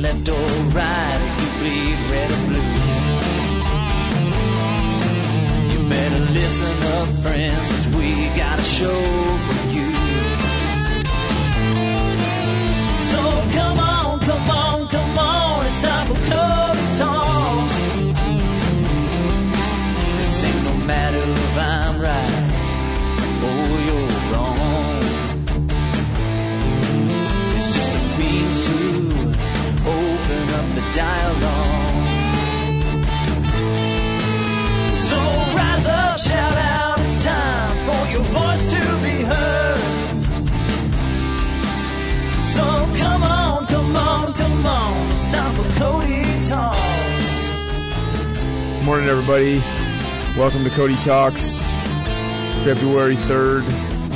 left or right, or you bleed red or blue. You better listen up, friends, 'cause we got a show for you. So come on, come on, come on, it's time for Cody Talks. This ain't no matter if I'm right or you're wrong. It's just a means to open up the dialogue. So rise up, shout out, it's time for your voice to be heard. So come on, come on, come on, it's time for Cody Talks. Morning, everybody. Welcome to Cody Talks, February 3rd.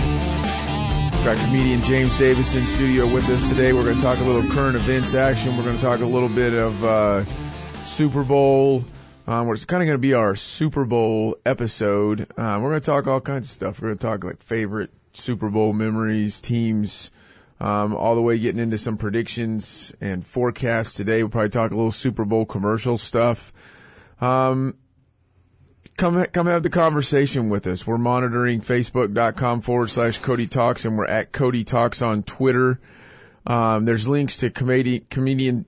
Got comedian James Davis in studio with us today. We're going to talk a little current events action. We're going to talk a little bit of Super Bowl. It's kind of going to be our Super Bowl episode. We're going to talk all kinds of stuff. We're going to talk like favorite Super Bowl memories, teams, all the way getting into some predictions and forecasts today. We'll probably talk a little Super Bowl commercial stuff. Come have the conversation with us. We're monitoring Facebook.com/Cody Talks, and we're at Cody Talks on Twitter. There's links to comedian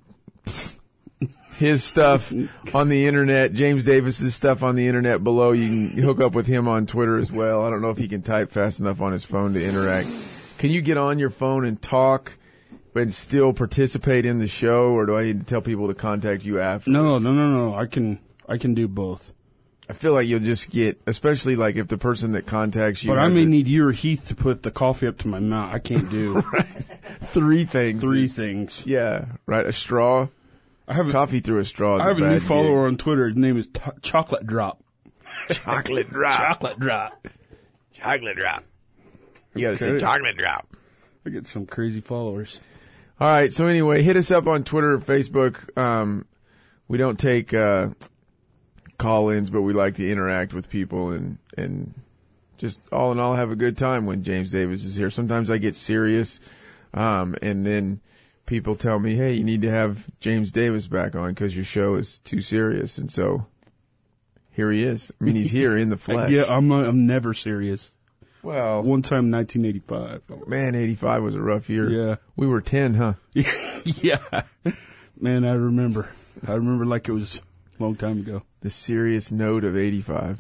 his stuff on the internet, James Davis's stuff on the internet below. You can hook up with him on Twitter as well. I don't know if he can type fast enough on his phone to interact. Can you get on your phone and talk and still participate in the show, or do I need to tell people to contact you after? No. I can do both. I feel like you'll just get, especially like if the person that contacts you. But I may need you or Heath to put the coffee up to my mouth. I can't do right. Three things. Yeah, right. A straw. Coffee through a straw. I have a new follower on Twitter. His name is Chocolate Drop. Chocolate Drop. Chocolate Drop. Chocolate Drop. You gotta say Chocolate Drop. I get some crazy followers. All right. So anyway, hit us up on Twitter or Facebook. We don't take call-ins, but we like to interact with people and just all in all have a good time when James Davis is here. Sometimes I get serious, and then people tell me, hey, you need to have James Davis back on because your show is too serious. And so here he is. I mean, he's here in the flesh. Yeah, I'm never serious. Well, one time in 1985. Man, 85 was a rough year. Yeah. We were 10, huh? Yeah. Man, I remember like it was a long time ago. The serious note of 85.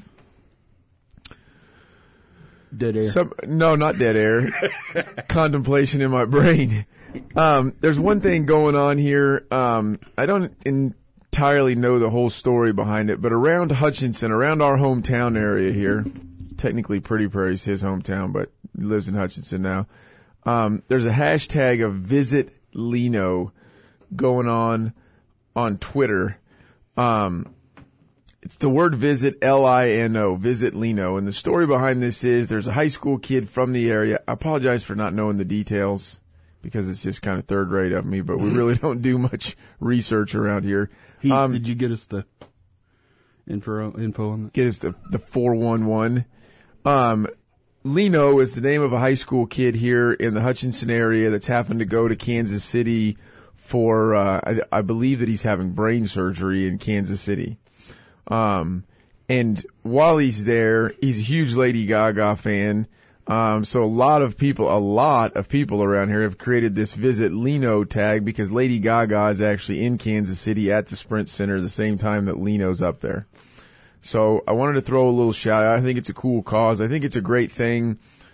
Dead air. No, not dead air. Contemplation in my brain. There's one thing going on here. I don't entirely know the whole story behind it, but around Hutchinson, around our hometown area here, technically Pretty Prairie's his hometown, but he lives in Hutchinson now. There's a hashtag of Visit Leno going on Twitter. It's the word visit, Lino, Visit Leno. And the story behind this is there's a high school kid from the area. I apologize for not knowing the details because it's just kind of third rate of me, but we really don't do much research around here. Did you get us the info on that? Get us the 411. Leno is the name of a high school kid here in the Hutchinson area that's happened to go to Kansas City for, I believe that he's having brain surgery in Kansas City. And while he's there, he's a huge Lady Gaga fan. So a lot of people around here have created this Visit Leno tag because Lady Gaga is actually in Kansas City at the Sprint Center the same time that Leno's up there. So I wanted to throw a little shout out. I think it's a cool cause. I think it's a great thing.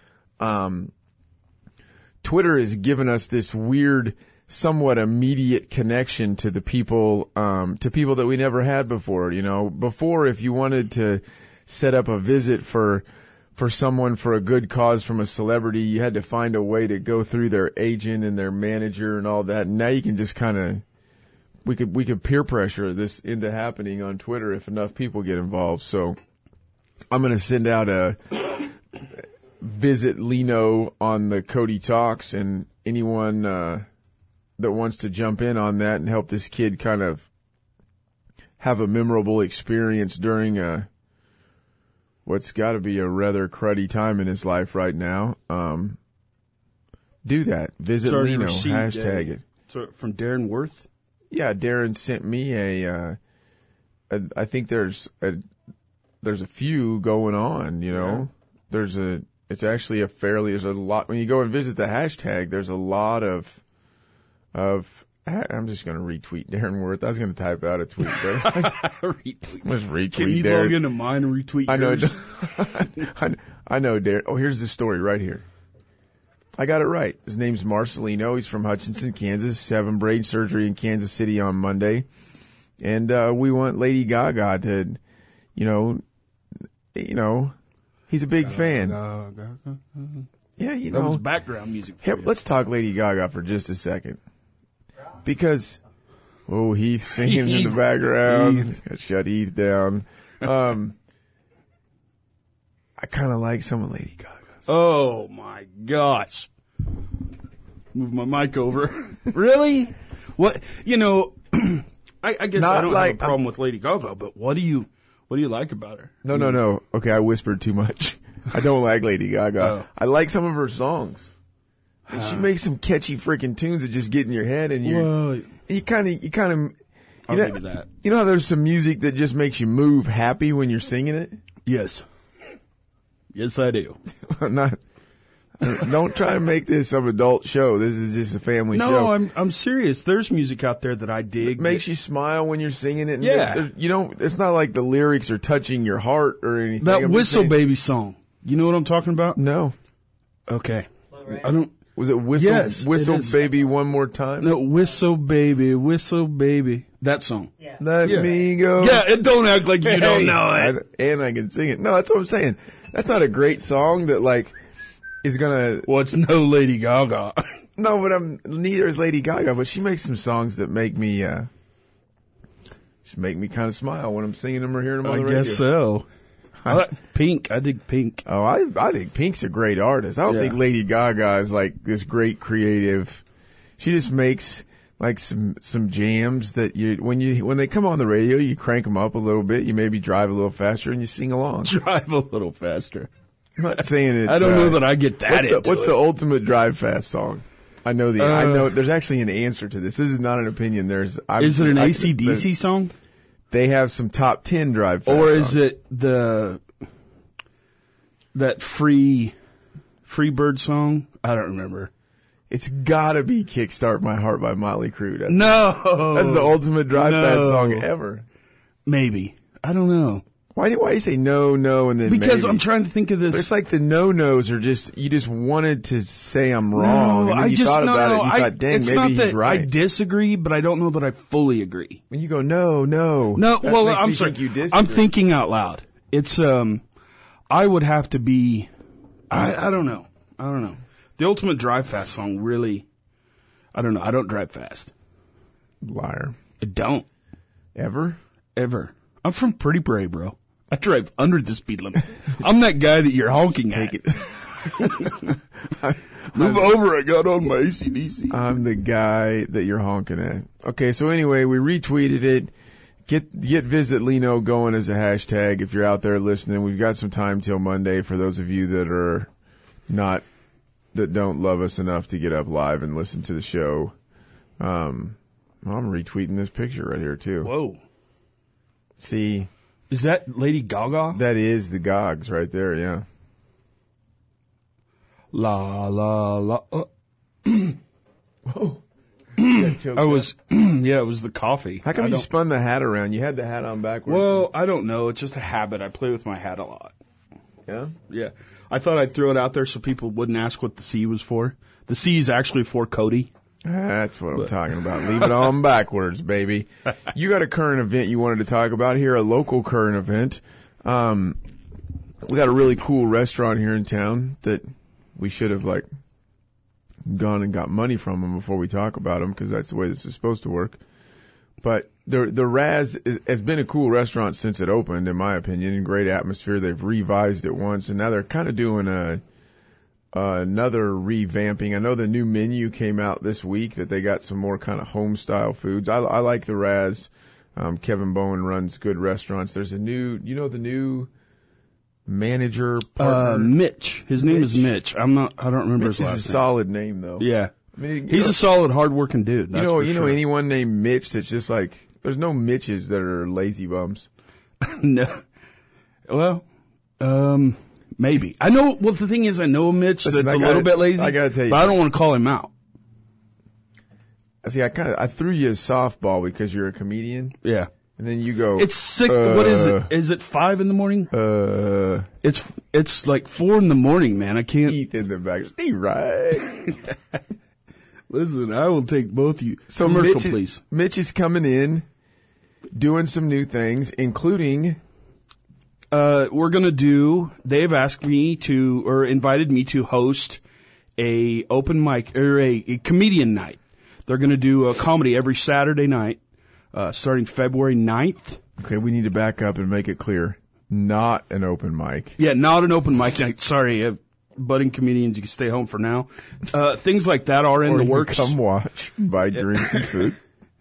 Twitter has given us this weird, somewhat immediate connection to the people, to people that we never had before. You know, before if you wanted to set up a visit for someone for a good cause from a celebrity, you had to find a way to go through their agent and their manager and all that. And now you can just kind of, we could peer pressure this into happening on Twitter if enough people get involved. So I'm going to send out a Visit Leno on the Cody Talks, and anyone that wants to jump in on that and help this kid kind of have a memorable experience during what's got to be a rather cruddy time in his life right now. Do that. Visit Leno. Hashtag it. So from Darren Worth? Yeah, Darren sent me I think there's a few going on, you know. Yeah. There's a lot, when you go and visit the hashtag, there's a lot of, I'm just going to retweet Darren Worth. I was going to type out a tweet, but retweet. Let's retweet Can you Darren. log into mine and retweet yours? I know, Darren. Oh, here's the story right here. I got it right. His name's Marcelino. He's from Hutchinson, Kansas. 7 brain surgery in Kansas City on Monday. And we want Lady Gaga to, you know, he's a big fan. Yeah, you know. That was background music. Here, let's talk Lady Gaga for just a second. Because, Heath's singing in the background. Shut Heath down. I kind of like some of Lady Gaga's. Oh my gosh. Move my mic over. Really? What, you know, I guess I don't have a problem with Lady Gaga, but what do you like about her? No. Okay, I whispered too much. I don't like Lady Gaga. Oh. I like some of her songs. And she makes some catchy freaking tunes that just get in your head, and you kind of, I'll give you that. You know how there's some music that just makes you move happy when you're singing it? Yes. Yes, I do. Don't try to make this some adult show. This is just a family show. No, I'm serious. There's music out there that I dig. It makes you smile when you're singing it. And yeah. It's not like the lyrics are touching your heart or anything. That Whistle Baby song. You know what I'm talking about? No. Okay. I don't. Was it Whistle? Yes, Whistle it is. Baby one more time? No, Whistle Baby. That song. Yeah. Let me go. Yeah, and don't act like you don't know it. And I can sing it. No, that's what I'm saying. That's not a great song that like is gonna. Well, it's no Lady Gaga. No, but neither is Lady Gaga. But she makes some songs that make me kind of smile when I'm singing them or hearing them on the radio. I guess so. Pink. I dig Pink. Oh, I think Pink's a great artist. I don't think Lady Gaga is like this great creative. She just makes like some jams that when they come on the radio, you crank them up a little bit. You maybe drive a little faster and you sing along. Drive a little faster. I'm not saying it's. I don't know that I get that. What's the ultimate drive fast song? I know. There's actually an answer to this. This is not an opinion. Is it an AC/DC song? They have some top 10 drive fast or songs. Is it that free bird song? I don't remember. It's gotta be "Kickstart My Heart" by Motley Crue. That's the ultimate drive fast song ever. Maybe. I don't know. Why do you say no, and then because maybe? I'm trying to think of this. But it's like the no-nos are you just wanted to say I'm wrong. No, and then you thought about it and you thought, dang, it's maybe not he's that right. I disagree, but I don't know that I fully agree. When you go, no. No, well, I'm sorry. You disagree. I'm thinking out loud. It's, I would have to be, I don't know. The ultimate drive fast song really, I don't know. I don't drive fast. Liar. I don't. Ever? I'm from Pretty Prairie, bro. I drive under the speed limit. I'm that guy that you're honking at. Move over, I got on my AC/DC. I'm the guy that you're honking at. Okay, so anyway, we retweeted it. Get Visit Lino going as a hashtag if you're out there listening. We've got some time till Monday for those of you that don't love us enough to get up live and listen to the show. I'm retweeting this picture right here too. Whoa. See. Is that Lady Gaga? That is the Gogs right there, yeah. La, la, la. Whoa. It was the coffee. How come you spun the hat around? You had the hat on backwards. Well, I don't know. It's just a habit. I play with my hat a lot. Yeah? Yeah. I thought I'd throw it out there so people wouldn't ask what the C was for. The C is actually for Cody. That's what I'm talking about. Leave it on backwards, baby. You got a current event you wanted to talk about here, a local current event. We got a really cool restaurant here in town that we should have gone and got money from them before we talk about them, because that's the way this is supposed to work. But the Raz has been a cool restaurant since it opened, in my opinion. Great atmosphere. They've revised it once, and now they're kind of doing another revamping. I know the new menu came out this week, that they got some more kind of home style foods. I like the Raz. Kevin Bowen runs good restaurants. There's the new manager partner. Mitch. His name is Mitch. I don't remember his last name. Mitch is a solid name though. Yeah. I mean, He's a solid, hard-working dude. That's you for know sure. anyone named Mitch that's just like, there's no Mitches that are lazy bums. No. Well, maybe. I know, well, the thing is, I know a Mitch that's a little bit lazy. I gotta tell you. But I don't want to call him out. See, I threw you a softball because you're a comedian. Yeah. And then you go. It's 6, what is it? Is it 5 in the morning? It's like 4 in the morning, man. I can't. Keith in the back. Stay right. Listen, I will take both of you. So Commercial, please. Mitch is coming in, doing some new things, including. We're gonna do. They've asked me to, or invited me to host a open mic or a comedian night. They're gonna do a comedy every Saturday night, starting February 9th. Okay, we need to back up and make it clear. Not an open mic. Yeah, not an open mic night. Sorry, budding comedians, you can stay home for now. Things like that are in the works. Come watch, buy drinks and food.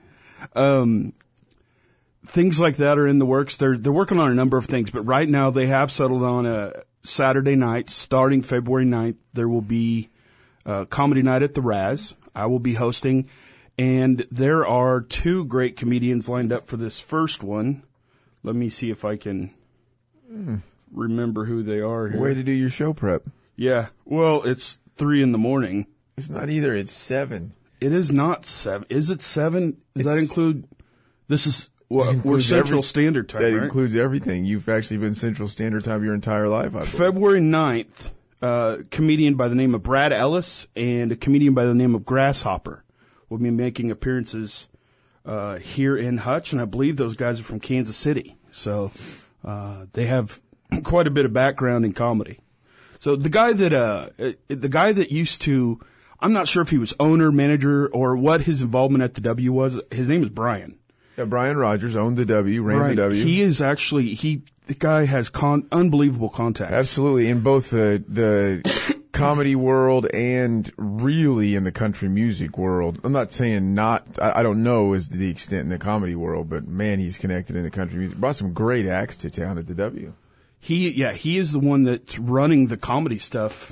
Things like that are in the works. They're working on a number of things, but right now they have settled on a Saturday night starting February 9th. There will be comedy night at the Raz. I will be hosting, and there are 2 great comedians lined up for this first one. Let me see if I can remember who they are here. Way to do your show prep. Yeah. Well, it's 3 in the morning. It's not either. It's 7. It is not 7. Is it 7? Does that include? This is we're Central Standard Time. That right? includes everything. You've actually been Central Standard Time your entire life. I believe. February 9th. Comedian by the name of Brad Ellis and a comedian by the name of Grasshopper will be making appearances here in Hutch, and I believe those guys are from Kansas City. So they have quite a bit of background in comedy. So the guy that used to, I'm not sure if he was owner, manager, or what his involvement at the W was. His name is Brian. Yeah, Brian Rogers owned the W, ran the W. He is actually the guy has unbelievable contacts. Absolutely, in both the comedy world and really in the country music world. I'm not saying I don't know is the extent in the comedy world, but man, he's connected in the country music. Brought some great acts to town at the W. He is the one that's running the comedy stuff.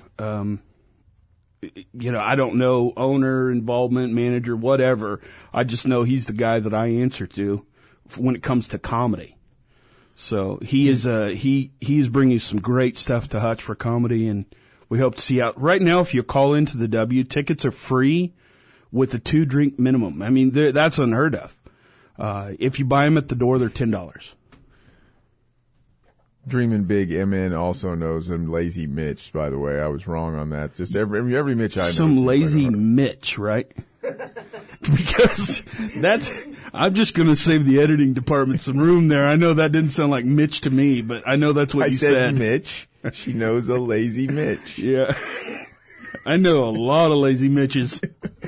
I don't know owner, involvement, manager, whatever. I just know he's the guy that I answer to when it comes to comedy. So he is he is bringing some great stuff to Hutch for comedy, and we hope to see you out. Right now, if you call into the W, tickets are free with a 2-drink minimum. I mean, that's unheard of. If you buy them at the door, they're $10. Dreaming Big MN also knows him Lazy Mitch, by the way. I was wrong on that. Just every Mitch I know. Some lazy Mitch, right? Because I'm just going to save the editing department some room there. I know that didn't sound like Mitch to me, but I know that's what you said. I said Mitch. She knows a lazy Mitch. Yeah. I know a lot of lazy Mitches.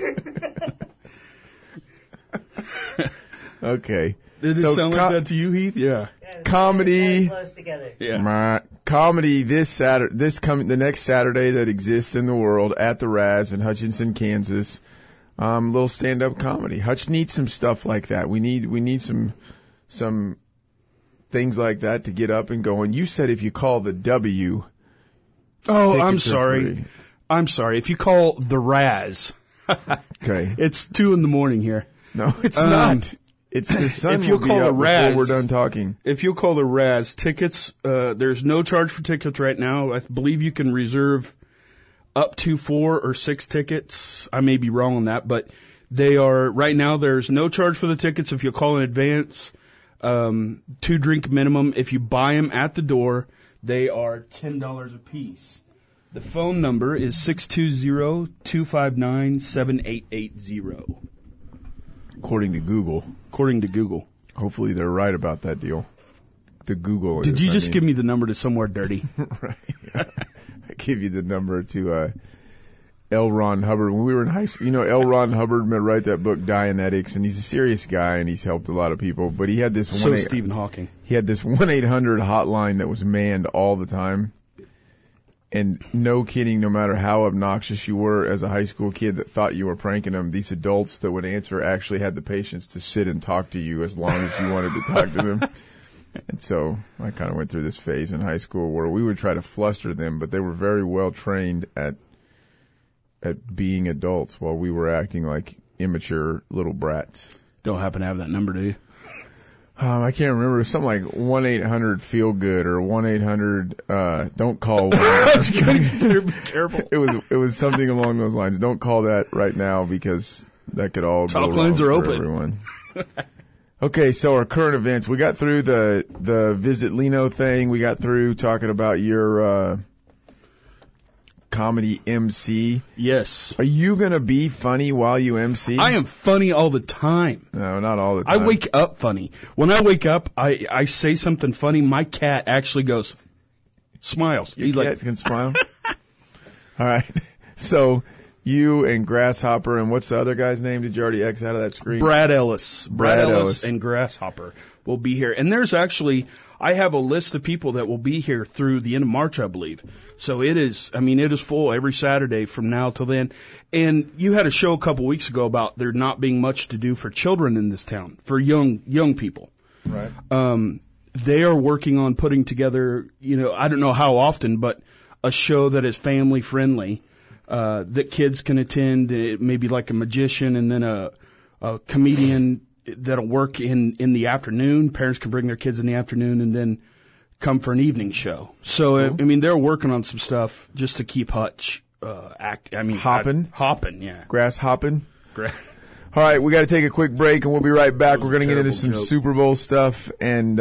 Okay. Did it sound like that to you, Heath? Yeah. Comedy. Close together. Yeah. Comedy the next Saturday that exists in the world at the Raz in Hutchinson, Kansas. Little stand-up comedy. Hutch needs some stuff like that. We need some things like that to get up and going. You said if you call the W. Oh, I'm sorry. I'm sorry. If you call the Raz. Okay. It's 2 in the morning here. No, it's not. It's the sun if you'll will call be the up Raz, before we're done talking. If you'll call the Raz, tickets, there's no charge for tickets right now. I believe you can reserve up to 4 or 6 tickets. I may be wrong on that, but they are, right now there's no charge for the tickets if you'll call in advance. 2-drink minimum. If you buy them at the door, they are $10 a piece. The phone number is 620-259-7880. According to Google. According to Google. Hopefully they're right about that deal. The Google. Did you just give me the number to somewhere dirty? Right. I gave you the number to L. Ron Hubbard. When we were in high school, L. Ron Hubbard write that book, Dianetics, and he's a serious guy, and he's helped a lot of people. But he had this Stephen Hawking. He had this 1-800 hotline that was manned all the time. And no kidding, no matter how obnoxious you were as a high school kid that thought you were pranking them, these adults that would answer actually had the patience to sit and talk to you as long as you wanted to talk to them. And so I kind of went through this phase in high school where we would try to fluster them, but they were very well trained at at being adults while we were acting like immature little brats. Don't happen to have that number, do you? I can't remember. It was something like 1-800-FEEL-GOOD or 1-800 don't call. Be careful. It was something along those lines. Don't call that right now because that could all go wrong. Talk lines are open. Everyone. Okay, so our current events. We got through the Visit Leno thing. We got through talking about your comedy MC. Yes. Are you going to be funny while you MC? I am funny all the time. No, not all the time. I wake up funny. When I wake up, I say something funny. My cat actually goes, smiles. Your cat can smile? All right. So you and Grasshopper, and what's the other guy's name? Did you already X out of that screen? Brad Ellis. Brad Ellis and Grasshopper will be here. And there's actually, I have a list of people that will be here through the end of March, I believe. So it is full every Saturday from now till then. And you had a show a couple weeks ago about there not being much to do for children in this town, for young people. Right. They are working on putting together, I don't know how often, but a show that is family friendly, that kids can attend, maybe like a magician and then a comedian that'll work in the afternoon. Parents can bring their kids in the afternoon and then come for an evening show. So, cool. They're working on some stuff just to keep Hutch, hopping, yeah. Grass hopping. All right, we got to take a quick break and we'll be right back. We're going to get into some Super Bowl stuff and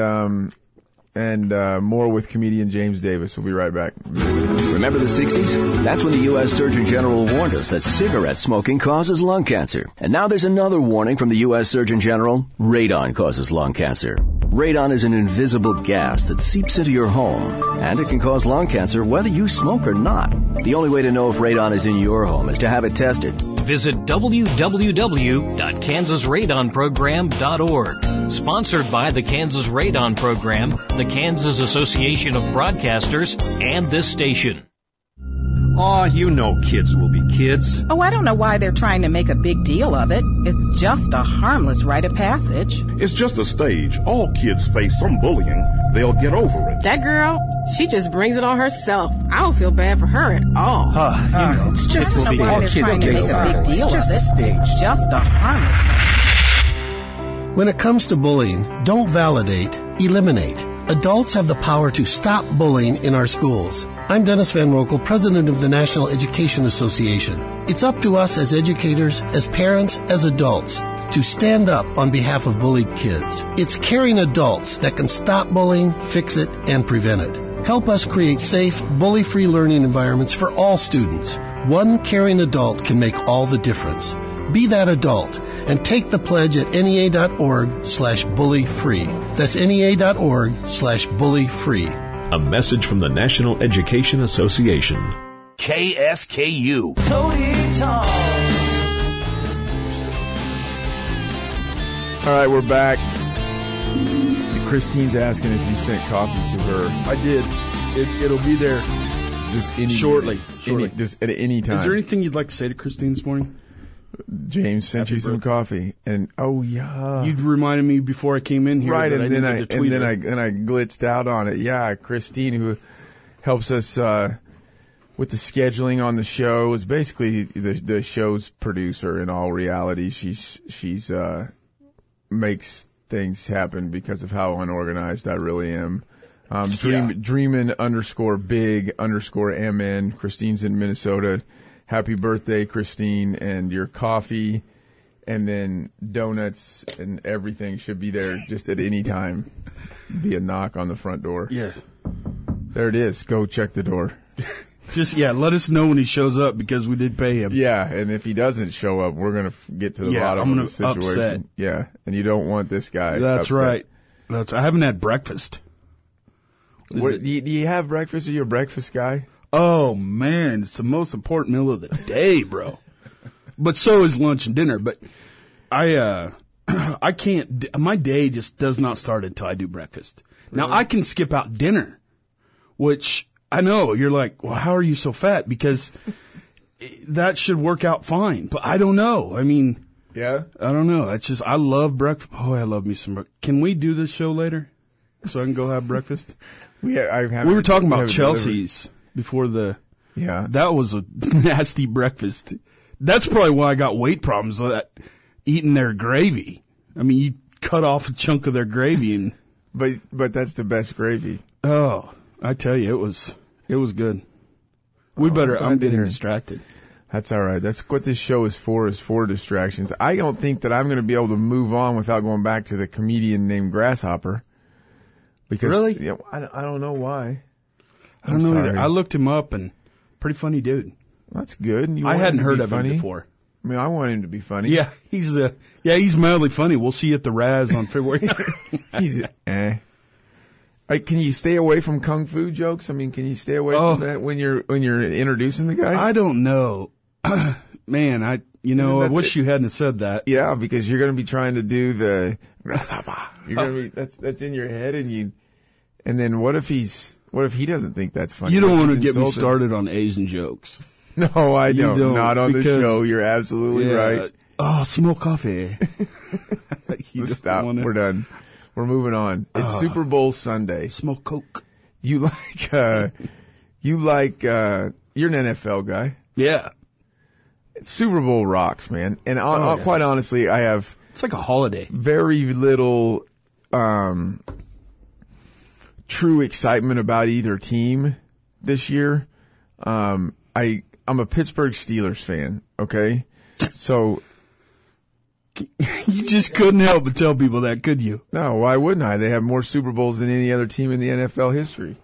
more with comedian James Davis. We'll be right back. Remember the 60s? That's when the U.S. Surgeon General warned us that cigarette smoking causes lung cancer. And now there's another warning from the U.S. Surgeon General. Radon causes lung cancer. Radon is an invisible gas that seeps into your home, and it can cause lung cancer whether you smoke or not. The only way to know if radon is in your home is to have it tested. Visit www.kansasradonprogram.org. Sponsored by the Kansas Radon Program, the Kansas Association of Broadcasters, and this station. Aw, you know kids will be kids. Oh, I don't know why they're trying to make a big deal of it. It's just a harmless rite of passage. It's just a stage. All kids face some bullying. They'll get over it. That girl, she just brings it on herself. I don't feel bad for her at all. It's just a stage. Why they're trying to make a big deal of it. It's just a harmless rite. When it comes to bullying, don't validate, eliminate. Adults have the power to stop bullying in our schools. I'm Dennis Van Rokel, president of the National Education Association. It's up to us as educators, as parents, as adults, to stand up on behalf of bullied kids. It's caring adults that can stop bullying, fix it, and prevent it. Help us create safe, bully-free learning environments for all students. One caring adult can make all the difference. Be that adult and take the pledge at NEA.org/bully-free. That's NEA.org/bully-free. A message from the National Education Association. KSKU. Cody Talks. All right, we're back. Christine's asking if you sent coffee to her. I did. It'll be there just shortly. Just at any time. Is there anything you'd like to say to Christine this morning? James sent you some coffee, and you reminded me before I came in here. Right, that and then I tweet blitzed out on it. Yeah, Christine, who helps us with the scheduling on the show, is basically the show's producer. In all reality, she's makes things happen because of how unorganized I really am. Dreamin_big_MN. Christine's in Minnesota. Happy birthday, Christine, and your coffee, and then donuts and everything should be there just at any time. Be a knock on the front door. Yes. There it is. Go check the door. Let us know when he shows up because we did pay him. Yeah, and if he doesn't show up, we're going to get to the bottom of the situation. Upset. Yeah, and you don't want this guy That's upset. right. I haven't had breakfast. Do you have breakfast? Are you a breakfast guy? Oh, man, it's the most important meal of the day, bro. But so is lunch and dinner. But I can't, my day just does not start until I do breakfast. Really? Now, I can skip out dinner, which I know you're like, well, how are you so fat? Because that should work out fine. But I don't know. Yeah? I don't know. It's just, I love breakfast. Oh, I love me some breakfast. Can we do this show later so I can go have breakfast? We were talking about Chelsea's. Before the Yeah. That was a nasty breakfast. That's probably why I got weight problems, that eating their gravy. I mean, you cut off a chunk of their gravy and... But that's the best gravy. Oh, I tell you, it was good. I'm getting distracted. That's all right. That's what this show is for distractions. I don't think that I'm going to be able to move on without going back to the comedian named Grasshopper. Because, really? You know, I don't know why. I don't know either. I looked him up, and pretty funny dude. That's good. I hadn't heard of him before. I mean, I want him to be funny. Yeah, he's mildly funny. We'll see you at the Raz on February. He's Can you stay away from kung fu jokes? I mean, can you stay away from that when you're introducing the guy? I don't know. Man, I wish you hadn't said that. Yeah, because you're going to be trying to do the grasshopper. You're going to be that's in your head, and then what if he doesn't think that's funny? You don't want to get me started on Asian jokes. No, I don't. Not on the show. You're absolutely right. Oh, small coffee. Stop. We're done. We're moving on. It's Super Bowl Sunday. Smoke Coke. You're an NFL guy. Yeah. Super Bowl rocks, man. And quite honestly, I have... It's like a holiday. Very little true excitement about either team this year. I'm a Pittsburgh Steelers fan, okay? So... You just couldn't help but tell people that, could you? No, why wouldn't I? They have more Super Bowls than any other team in the NFL history.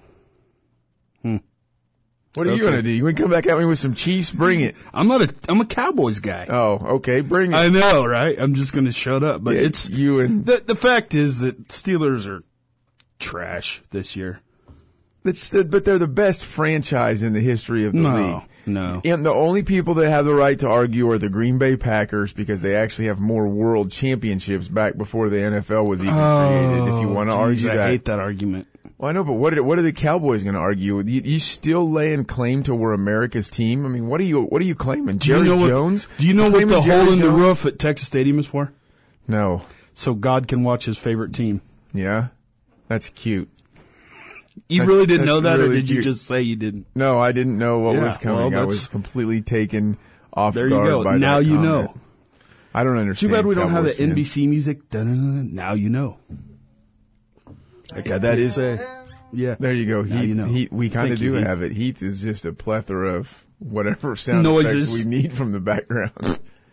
What are you going to do? You want to come back at me with some Chiefs? Bring it. I'm a Cowboys guy. Oh, okay. Bring it. I know, right? I'm just going to shut up. But it's you and the fact is that Steelers are trash this year. But they're the best franchise in the history of the league. No. And the only people that have the right to argue are the Green Bay Packers because they actually have more world championships back before the NFL was even created, if you want to argue that. I hate that argument. Well, I know, but what are the Cowboys going to argue? You still laying claim to we're America's team? I mean, what are you claiming? Jerry Jones? Do you know what the hole in the roof at Texas Stadium is for? No. So God can watch his favorite team. Yeah? That's cute. You really didn't know that, or did you just say you didn't? No, I didn't know what was coming. I was completely taken off guard by that comment. Now you know. I don't understand. Too bad we don't have the NBC music. Now you know. Okay, that is yeah. There you go. Heath, we kind of do have it. Heath is just a plethora of whatever sound effects we need from the background.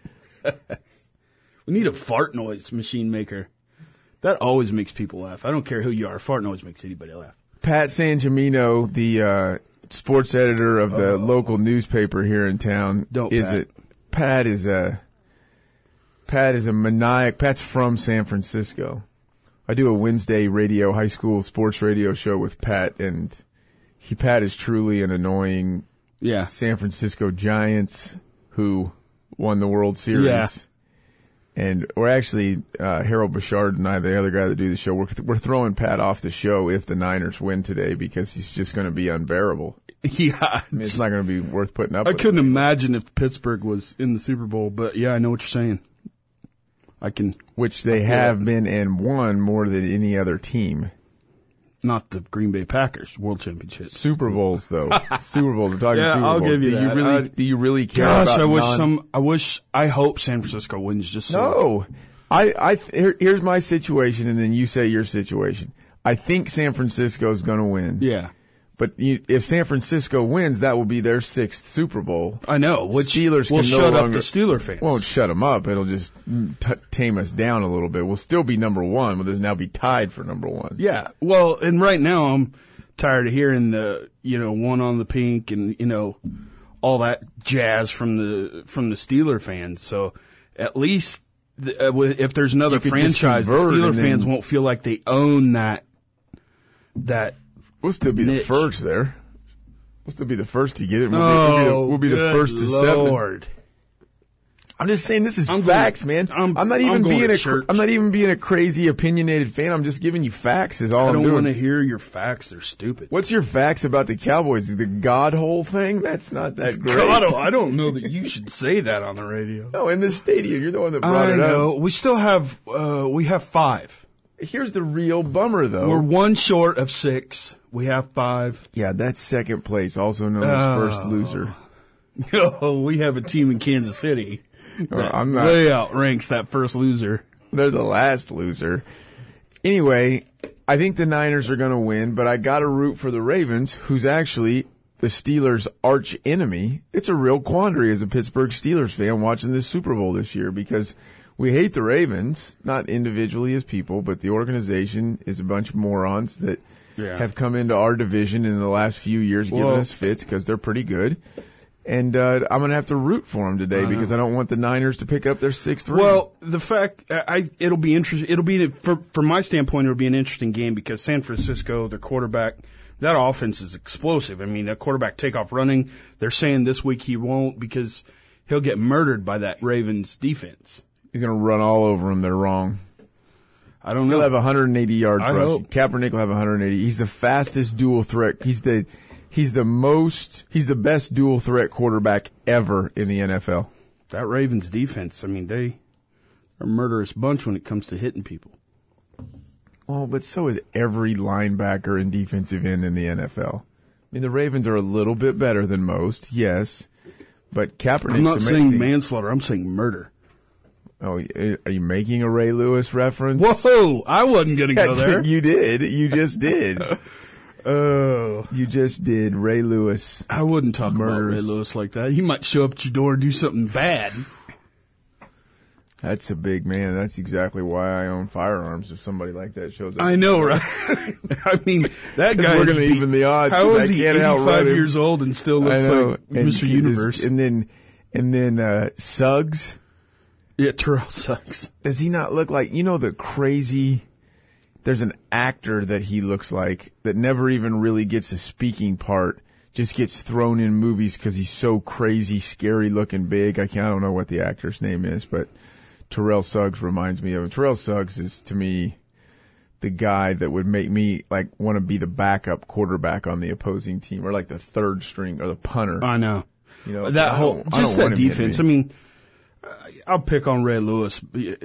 We need a fart noise machine maker. That always makes people laugh. I don't care who you are. Fart noise makes anybody laugh. Pat Sangemino, the sports editor of the local newspaper here in town, Pat is a maniac. Pat's from San Francisco. I do a Wednesday high school sports radio show with Pat, and Pat is truly an annoying San Francisco Giants who won the World Series. Yeah. And we're actually, Harold Bouchard and I, the other guy that do the show, we're throwing Pat off the show if the Niners win today because he's just going to be unbearable. Yeah. I mean, it's not going to be worth putting up with. I couldn't imagine if Pittsburgh was in the Super Bowl, but yeah, I know what you're saying. Which they have been and won more than any other team. Not the Green Bay Packers World Championship. Super Bowls, though. Super Bowls. We're talking Super Bowls. I'll give you that. Do you really care about I hope San Francisco wins just so. No. Here's my situation, and then you say your situation. I think San Francisco's going to win. Yeah. But if San Francisco wins, that will be their 6th Super Bowl. I know. Which Steelers will shut up the Steeler fans. Won't shut them up. It'll just tame us down a little bit. We'll still be number 1. We'll just now be tied for number 1. Yeah. Well, and right now I'm tired of hearing the, one on the pink and, all that jazz from the Steeler fans. So at least if there's another franchise, the Steeler fans won't feel like they own that. We'll still be the first there. We'll still be the first to get it. We'll be the first to 7. I'm just saying this is facts, man. I'm not even being a crazy opinionated fan. I'm just giving you facts is all I'm doing. I don't want to hear your facts. They're stupid. What's your facts about the Cowboys? The God hole thing? That's not that great. I don't know that you should say that on the radio. No, in the stadium. You're the one that brought it up. We still have, we have 5. here's the real bummer, though. We're one short of 6. We have 5. Yeah, that's second place, also known as first loser. Oh, we have a team in Kansas City that way outranks that first loser. They're the last loser. Anyway, I think the Niners are going to win, but I got to root for the Ravens, who's actually the Steelers' arch enemy. It's a real quandary as a Pittsburgh Steelers fan watching this Super Bowl this year because we hate the Ravens, not individually as people, but the organization is a bunch of morons that have come into our division in the last few years giving us fits because they're pretty good. And I'm going to have to root for them today because I don't want the Niners to pick up their 6th ring. Well, the fact it'll be interesting. It'll be from my standpoint, it'll be an interesting game because San Francisco, their quarterback, that offense is explosive. I mean, that quarterback takeoff running. They're saying this week he won't because he'll get murdered by that Ravens defense. He's going to run all over them. They're wrong. I don't know. He'll have 180 yards rushing. Hope. Kaepernick will have 180. He's the fastest dual threat. He's the best dual threat quarterback ever in the NFL. That Ravens defense, I mean, they are a murderous bunch when it comes to hitting people. Well, but so is every linebacker and defensive end in the NFL. I mean, the Ravens are a little bit better than most, yes, but Kaepernick's I'm not amazing. saying manslaughter. I'm saying murder. Oh, are you making a Ray Lewis reference? Whoa, I wasn't going to go there. You did. You just did. Oh. You just did. Ray Lewis. I wouldn't talk about Ray Lewis like that. He might show up at your door and do something bad. That's a big man. That's exactly why I own firearms if somebody like that shows up. I know, right? I mean, that guy we're going to even the odds. How is he 85 years old and still looks like Mr. Universe? And then Suggs. Yeah, Terrell Suggs. Does he not look like, the crazy, there's an actor that he looks like that never even really gets a speaking part, just gets thrown in movies because he's so crazy, scary looking big. I don't know what the actor's name is, but Terrell Suggs reminds me of him. Terrell Suggs is, to me, the guy that would make me want to be the backup quarterback on the opposing team or like the third string or the punter. I know. That whole, just that defense. I mean, I'll pick on Ray Lewis.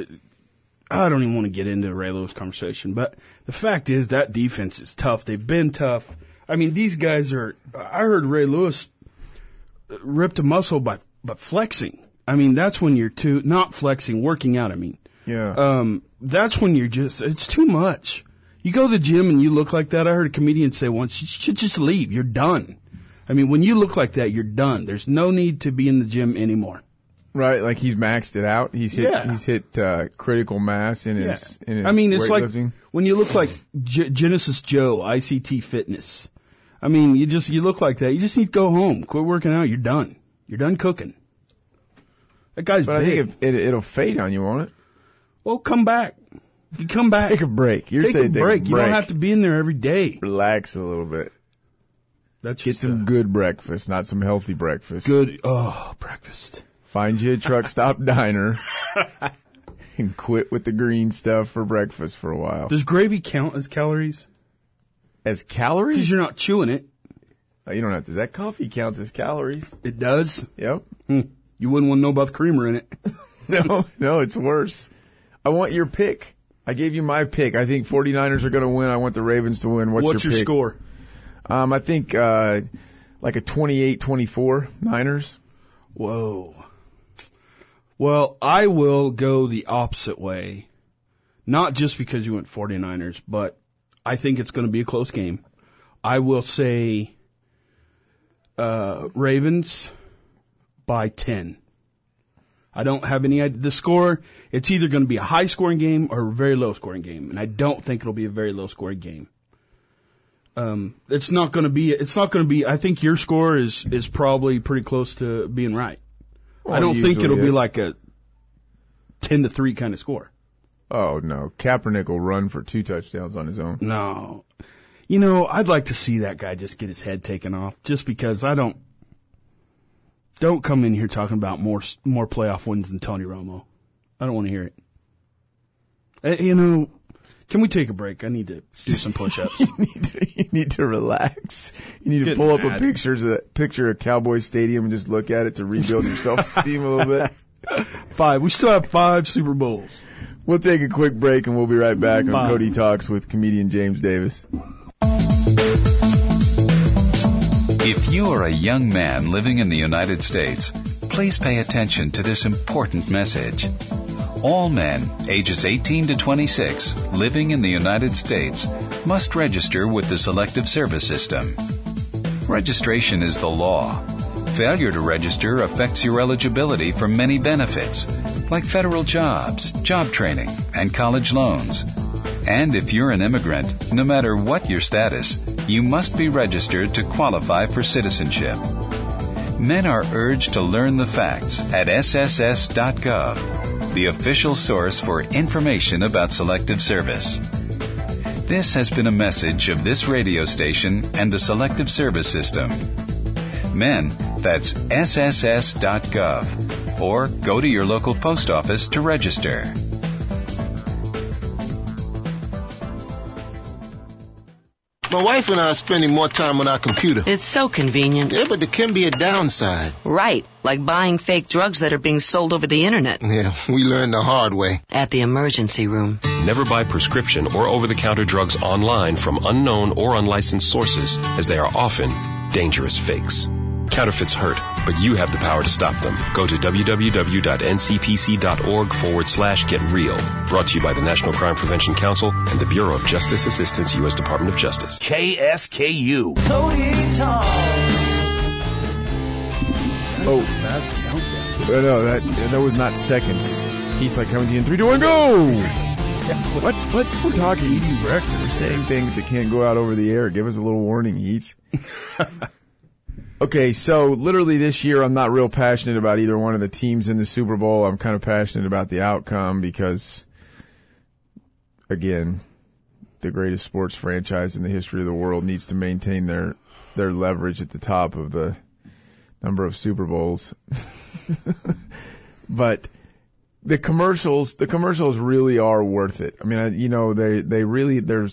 I don't even want to get into a Ray Lewis conversation, but the fact is that defense is tough. They've been tough. I mean, these guys are, I heard Ray Lewis ripped a muscle by flexing. I mean, that's when you're not flexing, working out, I mean. Yeah. That's when it's too much. You go to the gym and you look like that. I heard a comedian say once, you should just leave. You're done. I mean, when you look like that, you're done. There's no need to be in the gym anymore. Right, like he's maxed it out. He's hit critical mass in his I mean, it's weightlifting. Like when you look like Genesis Joe, ICT Fitness. I mean, you look like that. You just need to go home, quit working out. You're done. You're done cooking. That guy's big. I think it'll fade on you, won't it? Well, come back. You come back. Take a break. You're saying take a break. You don't have to be in there every day. Relax a little bit. Get some good breakfast, not some healthy breakfast. Breakfast. Find you a truck stop diner and quit with the green stuff for breakfast for a while. Does gravy count as calories? As calories? Because you're not chewing it. You don't have to. That coffee counts as calories. It does? Yep. You wouldn't want to know about the creamer in it. No, it's worse. I want your pick. I gave you my pick. I think 49ers are going to win. I want the Ravens to win. What's your pick? Score? I think like a 28-24 Niners. Whoa. Well, I will go the opposite way. Not just because you went 49ers, but I think it's going to be a close game. I will say Ravens by 10. I don't have any idea. The score, it's either going to be a high-scoring game or a very low-scoring game, and I don't think it'll be a very low-scoring game. It's not going to be, I think your score is probably pretty close to being right. Well, I don't think it'll be like a 10-3 kind of score. Oh, no. Kaepernick will run for 2 touchdowns on his own. No. I'd like to see that guy just get his head taken off just because don't come in here talking about more playoff wins than Tony Romo. I don't want to hear it. Can we take a break? I need to do some push-ups. You need to relax. You need to pull up a picture of Cowboy Stadium and just look at it to rebuild your self-esteem a little bit. 5. We still have 5 Super Bowls. We'll take a quick break and we'll be right back on Cody Talks with comedian James Davis. If you are a young man living in the United States, please pay attention to this important message. All men ages 18 to 26 living in the United States must register with the Selective Service System. Registration is the law. Failure to register affects your eligibility for many benefits, like federal jobs, job training, and college loans. And if you're an immigrant, no matter what your status, you must be registered to qualify for citizenship. Men are urged to learn the facts at sss.gov, the official source for information about Selective Service. This has been a message of this radio station and the Selective Service System. Men, that's sss.gov, or go to your local post office to register. My wife and I are spending more time on our computer. It's so convenient. Yeah, but there can be a downside. Right, like buying fake drugs that are being sold over the internet. Yeah, we learned the hard way. At the emergency room. Never buy prescription or over-the-counter drugs online from unknown or unlicensed sources, as they are often dangerous fakes. Counterfeits hurt, but you have the power to stop them. Go to www.ncpc.org/getreal. Brought to you by the National Crime Prevention Council and the Bureau of Justice Assistance, U.S. Department of Justice. KSKU. Cody Talks. Oh, no, that was not seconds. He's like coming to you in 3, 2, 1, go! What? We're talking Heath Brecker. We're saying things that can't go out over the air. Give us a little warning, Heath. Okay, so literally this year I'm not real passionate about either one of the teams in the Super Bowl. I'm kind of passionate about the outcome because, again, the greatest sports franchise in the history of the world needs to maintain their leverage at the top of the number of Super Bowls. But the commercials really are worth it. I mean, they really, the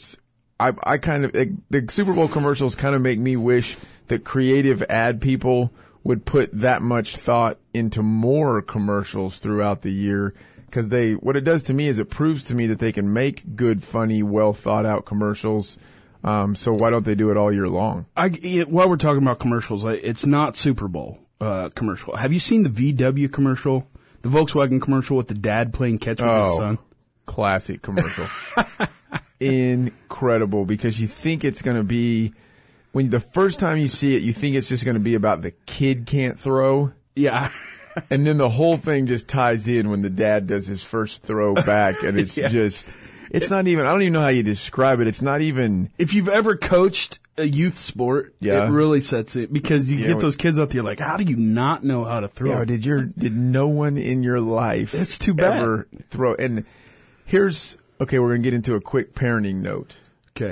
Super Bowl commercials kind of make me wish that creative ad people would put that much thought into more commercials throughout the year, because what it does to me is it proves to me that they can make good, funny, well thought out commercials. So why don't they do it all year long? While we're talking about commercials, it's not Super Bowl commercial. Have you seen the VW commercial? The Volkswagen commercial with the dad playing catch with his son? Classic commercial. Incredible, because you think it's going to be, when the first time you see it, you think it's just going to be about the kid can't throw. Yeah. And then the whole thing just ties in when the dad does his first throw back, and it's just, it's not even, I don't even know how you describe it. It's not even. If you've ever coached a youth sport, it really sets it, because you get those kids out there like, how do you not know how to throw? Yeah, did no one in your life it's too bad. ever throw? And we're going to get into a quick parenting note. Okay.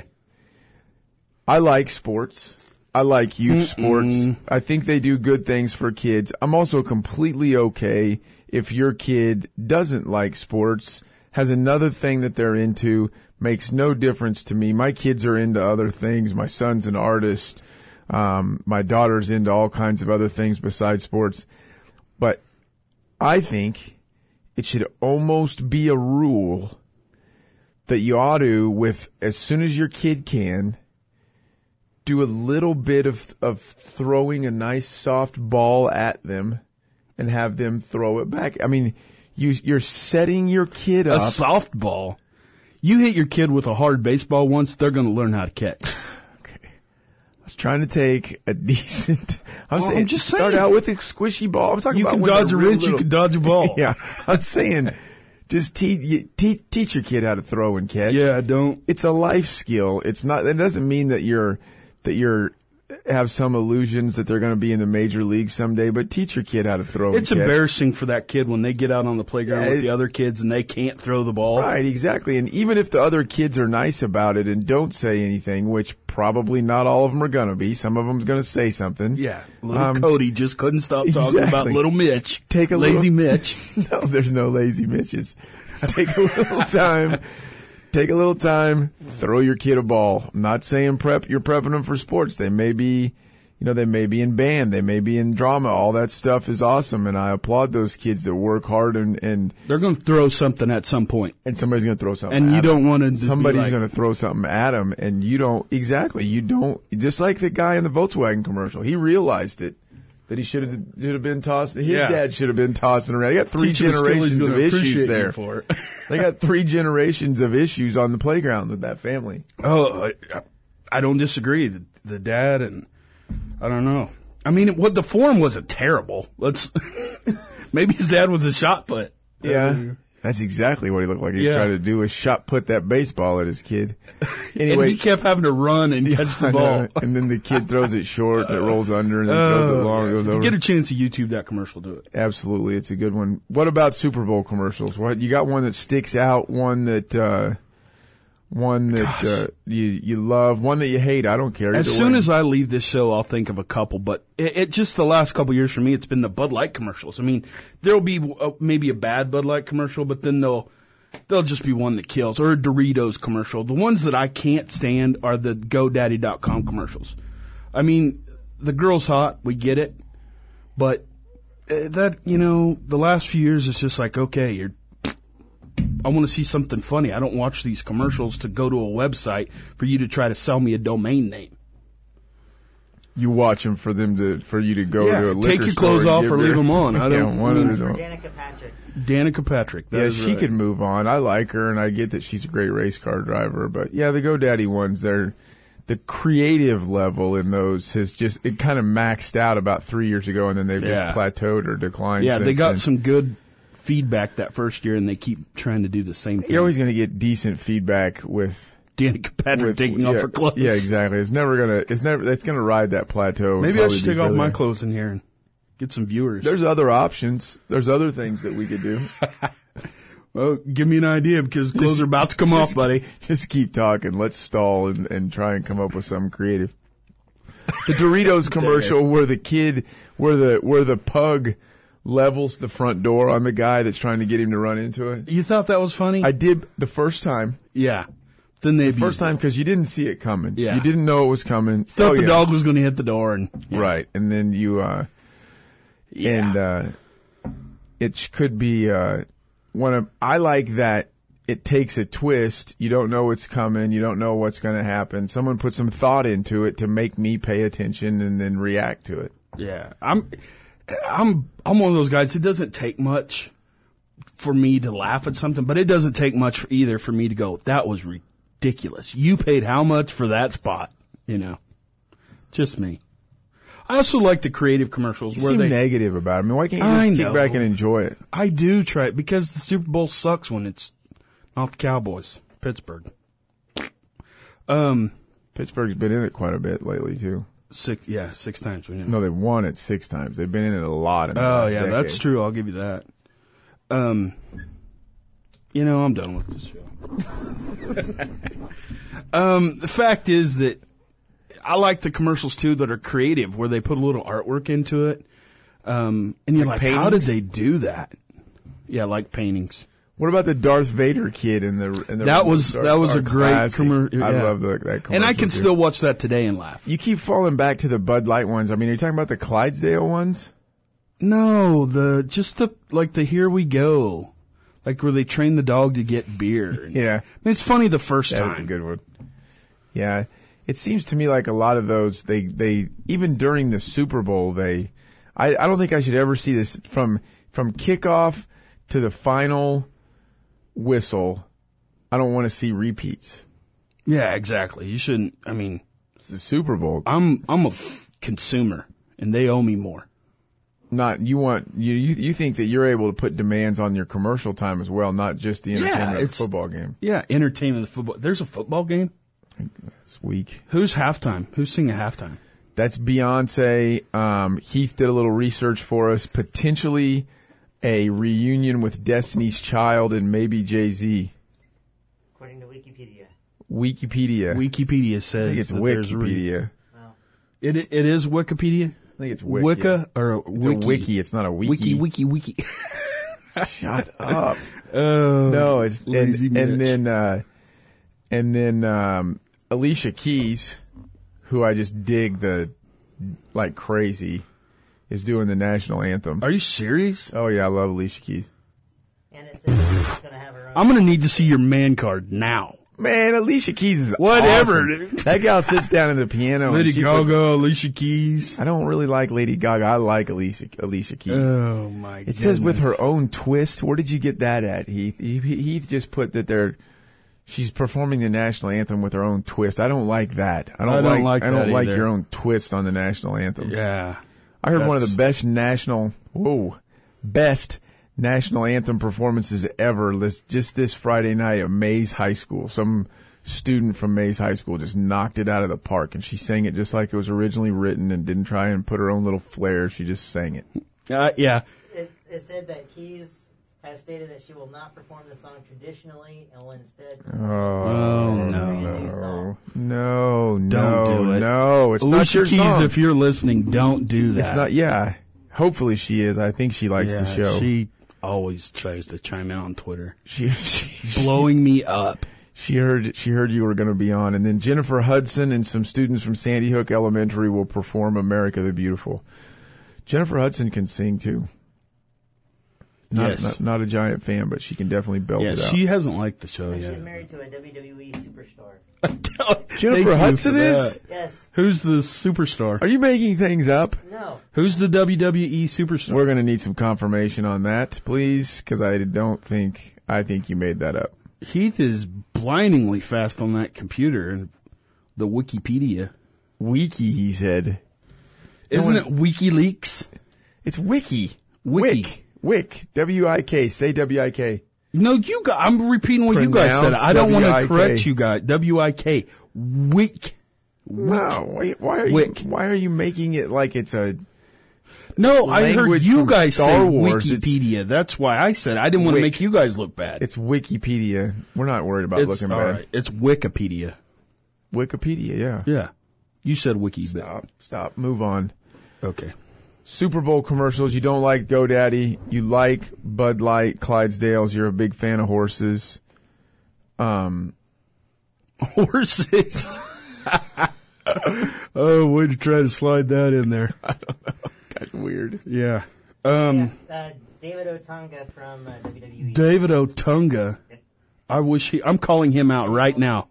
I like sports. I like youth sports. I think they do good things for kids. I'm also completely okay if your kid doesn't like sports, has another thing that they're into, makes no difference to me. My kids are into other things. My son's an artist. My daughter's into all kinds of other things besides sports. But I think it should almost be a rule that you ought to, as soon as your kid can, do a little bit of throwing a nice soft ball at them and have them throw it back. I mean, you're setting your kid up. A softball. You hit your kid with a hard baseball once, they're going to learn how to catch. Okay. I was trying to take a decent. I'm just saying. Start out with a squishy ball. I'm talking you about can dodge a wrench, you can dodge a ball. Yeah, I'm saying. Just teach your kid how to throw and catch. Yeah, don't. It's a life skill. It's not. It doesn't mean that you're have some illusions that they're going to be in the major leagues someday, but teach your kid how to throw. It's embarrassing for that kid when they get out on the playground with the other kids and they can't throw the ball. Right, exactly. And even if the other kids are nice about it and don't say anything, which probably not all of them are going to be, some of them's going to say something. Yeah, little Cody just couldn't stop talking about little Mitch. Lazy Mitch. No, there's no lazy Mitches. Take a little time. Take a little time, throw your kid a ball. I'm not saying you're prepping them for sports. They may be they may be in band, they may be in drama. All that stuff is awesome, and I applaud those kids that work hard and they're going to throw something at some point. And somebody's going to throw something and at you them. don't want to Somebody's going to throw something at them, and you don't, just like the guy in the Volkswagen commercial. He realized it, that he should have been tossed. His dad should have been tossing around. They got 3 generations of issues there. They got 3 generations of issues on the playground with that family. Oh, I don't disagree. The dad and I don't know. I mean, the form wasn't terrible. Maybe his dad was a shot put. Yeah, that's exactly what he looked like. He was trying to do, was shot put that baseball at his kid. Anyway, and he kept having to run and catch the ball. And then the kid throws it short and it rolls under and then throws it long and goes over. If you get a chance to YouTube that commercial, do it. Absolutely, it's a good one. What about Super Bowl commercials? What you got? One that sticks out, one that you love, one that you hate. I don't care. As soon as I leave this show, I'll think of a couple. But it just the last couple years for me, it's been the Bud Light commercials. I mean, there'll be maybe a bad Bud Light commercial, but then there'll just be one that kills, or a Doritos commercial. The ones that I can't stand are the GoDaddy.com commercials. I mean, the girl's hot, we get it, but the last few years it's just like, okay, I want to see something funny. I don't watch these commercials to go to a website for you to try to sell me a domain name. You watch them for you to go to a liquor store. Take your clothes off or leave them on. Danica Patrick. Danica Patrick. She could move on. I like her, and I get that she's a great race car driver. But yeah, the GoDaddy ones, the creative level in those it kind of maxed out about 3 years ago, and then they've just plateaued or declined. Yeah, they got then. some good feedback that first year, and they keep trying to do the same thing. You're always going to get decent feedback with Danica Patrick taking off her clothes. Yeah, exactly. It's gonna ride that plateau. Maybe I should take off my clothes in here and get some viewers. There's other options. There's other things that we could do. Well, give me an idea, because clothes are about to come off, buddy. Just keep talking. Let's stall and try and come up with something creative. The Doritos commercial where the pug levels the front door on the guy that's trying to get him to run into it. You thought that was funny? I did the first time. Yeah. Then the first time, because you didn't see it coming. Yeah. You didn't know it was coming. Thought the dog was going to hit the door. Right. And then you, it could be, I like that it takes a twist. You don't know what's coming. You don't know what's going to happen. Someone put some thought into it to make me pay attention and then react to it. Yeah. I'm one of those guys. It doesn't take much for me to laugh at something, but it doesn't take much either for me to go, that was ridiculous. You paid how much for that spot? Just me. I also like the creative commercials where they negative about it. I mean, why can't you just kick back and enjoy it? I do try it because the Super Bowl sucks when it's not the Cowboys. Pittsburgh. Pittsburgh's been in it quite a bit lately too. 6 times. No, they've won it 6 times. They've been in it a lot. Decade. That's true. I'll give you that. I'm done with this show. The fact is that I like the commercials too that are creative, where they put a little artwork into it. And you're like, how did they do that? Yeah, like paintings. What about the Darth Vader kid in the That was a great commercial. I love that commercial. And I can still watch that today and laugh. You keep falling back to the Bud Light ones. I mean, are you talking about the Clydesdale ones? No, the Here We Go. Like where they train the dog to get beer. Yeah. I mean, it's funny the first time. That's a good one. Yeah. It seems to me like a lot of those, they even during the Super Bowl, I don't think I should ever see this from kickoff to the final whistle. I don't want to see repeats. Yeah, exactly. You shouldn't. I mean, it's the Super Bowl. I'm a consumer, and they owe me more. You think that you're able to put demands on your commercial time as well, not just the entertainment of the football game. Yeah, entertainment of the football. There's a football game? That's weak. Who's halftime? Who's singing halftime? That's Beyonce. Heath did a little research for us. Potentially a reunion with Destiny's Child and maybe Jay-Z. According to Wikipedia. Wikipedia says I think it's Wikipedia. Wow. It is Wikipedia? I think it's Wiki. Wicca or it's Wiki? A wiki. It's not a wiki. Wiki. Shut up. No, it's and then Alicia Keys, who I just dig the like crazy, is doing the national anthem. Are you serious? Oh yeah, I love Alicia Keys. And it says she's going to have her own. I'm going to need to see your man card now. Man, Alicia Keys is whatever. Awesome. Dude. That gal sits down at the piano. Lady Gaga, Alicia Keys. I don't really like Lady Gaga. I like Alicia Keys. Oh my god! It says with her own twist. Where did you get that at, Heath? Heath just put that she's performing the national anthem with her own twist. I don't like that. I don't like your own twist on the national anthem. Yeah. I heard one of the best national anthem performances ever just this Friday night at Mays High School. Some student from Mays High School just knocked it out of the park, and she sang it just like it was originally written and didn't try and put her own little flair. She just sang it. Yeah. It said that Keys has stated that she will not perform the song traditionally and will instead No. Don't do it. No, it's Alicia not your Keys, song. if you're listening, don't do that. It's not, yeah. Hopefully she is. I think she likes the show. She always tries to chime in on Twitter. She's blowing me up. She heard you were going to be on. And then Jennifer Hudson and some students from Sandy Hook Elementary will perform America the Beautiful. Jennifer Hudson can sing too. Not a giant fan, but she can definitely belt it out. She hasn't liked the show yet. She's married to a WWE superstar. Jennifer Hudson is? Yes. Who's the superstar? Are you making things up? No. Who's the WWE superstar? We're going to need some confirmation on that, please, because I think you made that up. Heath is blindingly fast on that computer and the Wikipedia. Wiki, he said. Isn't it WikiLeaks? It's Wiki. Wiki. Wick. W-I-K. Say W-I-K. No, I'm repeating what you guys said. I don't want to correct you guys. W-I-K. Wick. No, wait, why are you making it like it's a No, I heard you guys Star say Wars. Wikipedia. That's why I said I didn't want to make you guys look bad. It's Wikipedia. We're not worried about looking bad. Right. It's Wikipedia. Wikipedia, yeah. Yeah. You said Wiki. Stop. Move on. Okay. Super Bowl commercials. You don't like GoDaddy. You like Bud Light, Clydesdales. You're a big fan of horses. Horses. Oh, way to try to slide that in there. I don't know. That's weird. Yeah. David Otunga from WWE. David Otunga. I'm calling him out right now.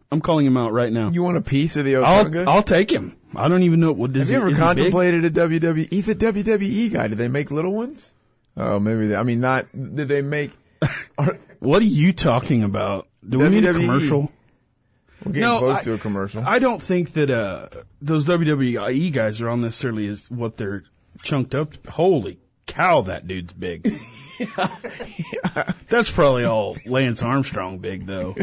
You want a piece of the Otunga? I'll take him. I don't even know what. Have you ever contemplated a WWE? He's a WWE guy. Do they make little ones? Oh, maybe. Did they make? What are you talking about? Do we need a commercial? We're getting close to a commercial. I don't think that those WWE guys are all necessarily as what they're chunked up to. Holy cow, that dude's big. Yeah. That's probably all Lance Armstrong big, though.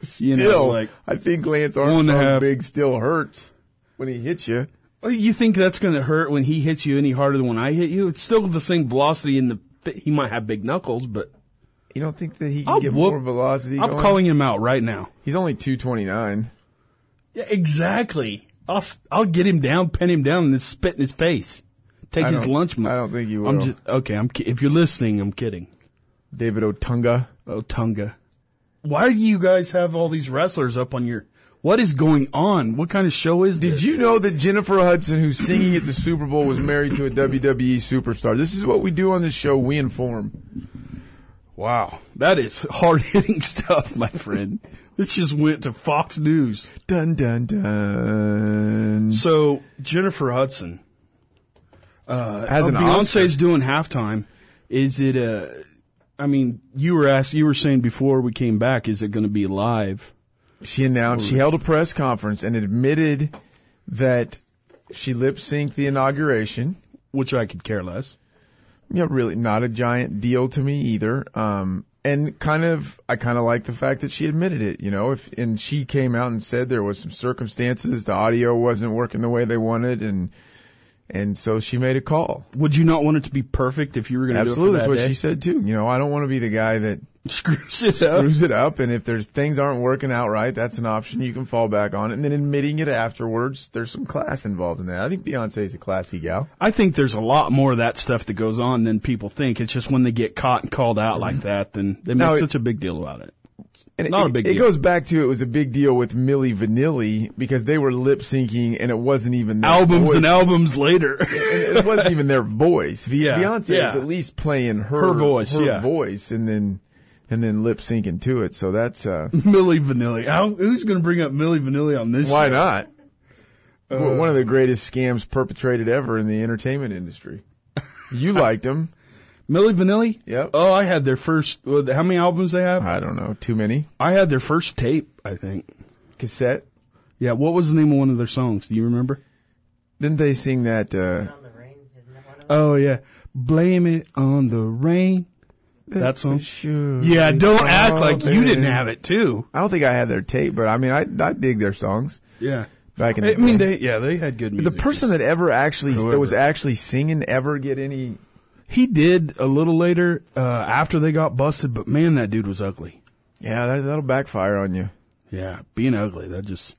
I think Lance Armstrong big still hurts when he hits you. You think that's going to hurt when he hits you any harder than when I hit you? It's still the same velocity he might have big knuckles, but... You don't think that he can get more velocity I'm calling him out right now. He's only 229. Yeah, exactly. I'll get him down, pin him down, and then spit in his face. Take his lunch money. I don't think you will. If you're listening, I'm kidding. David Otunga. Why do you guys have all these wrestlers up on your... What is going on? What kind of show is this? Did you know that Jennifer Hudson, who's singing at the Super Bowl, was married to a WWE superstar? This is what we do on this show. We inform. Wow. That is hard-hitting stuff, my friend. This just went to Fox News. Dun, dun, dun. So, Jennifer Hudson. As an Beyonce's doing halftime. Is it you were saying before we came back, is it going to be live? She held a press conference and admitted that she lip-synced the inauguration. Which I could care less. Yeah, really not a giant deal to me either. And I kind of like the fact that she admitted it, and she came out and said there was some circumstances, the audio wasn't working the way they wanted, and so she made a call. Would you not want it to be perfect if you were going to do it for that Absolutely, that's what day? she said too. I don't want to be the guy that screws it up, and if things aren't working out right, that's an option you can fall back on. And then admitting it afterwards, there's some class involved in that. I think Beyonce's a classy gal. I think there's a lot more of that stuff that goes on than people think. It's just when they get caught and called out like that, then they make such a big deal about it. And not a big deal. It goes back to it was a big deal with Milli Vanilli because they were lip syncing and it wasn't even their albums voice. And albums later. It wasn't even their voice. Beyonce is at least playing her voice, voice, and then lip syncing to it. So that's Milli Vanilli. Who's going to bring up Milli Vanilli on this? Why show? not? One of the greatest scams perpetrated ever in the entertainment industry. You liked them. Milli Vanilli? Yep. Oh, I had their first, how many albums they have? I don't know. Too many? I had their first tape, I think. Cassette? Yeah, what was the name of one of their songs? Do you remember? Didn't they sing that, Oh, yeah. Blame It on the Rain. That song? Sure. Yeah, don't act like you didn't have it, too. I don't think I had their tape, but I mean, I dig their songs. Yeah. Back in the day. They had good music. The person that was actually singing ever get any... He did a little later, after they got busted, but man, that dude was ugly. Yeah, that'll backfire on you. Yeah, being ugly, that just...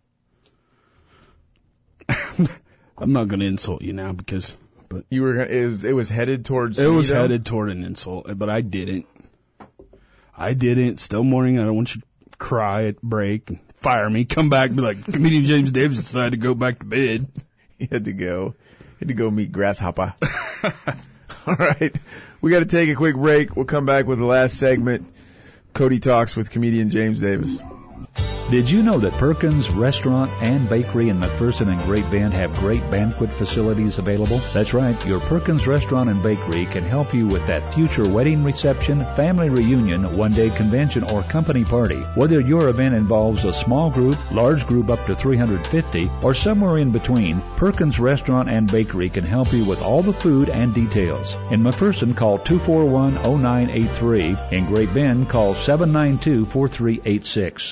I'm not going to insult you now because... But you were. It was headed towards. It was headed toward an insult, but I didn't. Still mourning. I don't want you to cry, break, and fire me, come back, and be like, comedian James Davis decided to go back to bed. He had to go. He had to go meet Grasshopper. All right, we got to take a quick break. We'll come back with the last segment. Cody Talks with comedian James Davis. Did you know that Perkins Restaurant and Bakery in McPherson and Great Bend have great banquet facilities available? That's right, your Perkins Restaurant and Bakery can help you with that future wedding reception, family reunion, one-day convention, or company party. Whether your event involves a small group, large group up to 350, or somewhere in between, Perkins Restaurant and Bakery can help you with all the food and details. In McPherson, call 241-0983. In Great Bend, call 792-4386.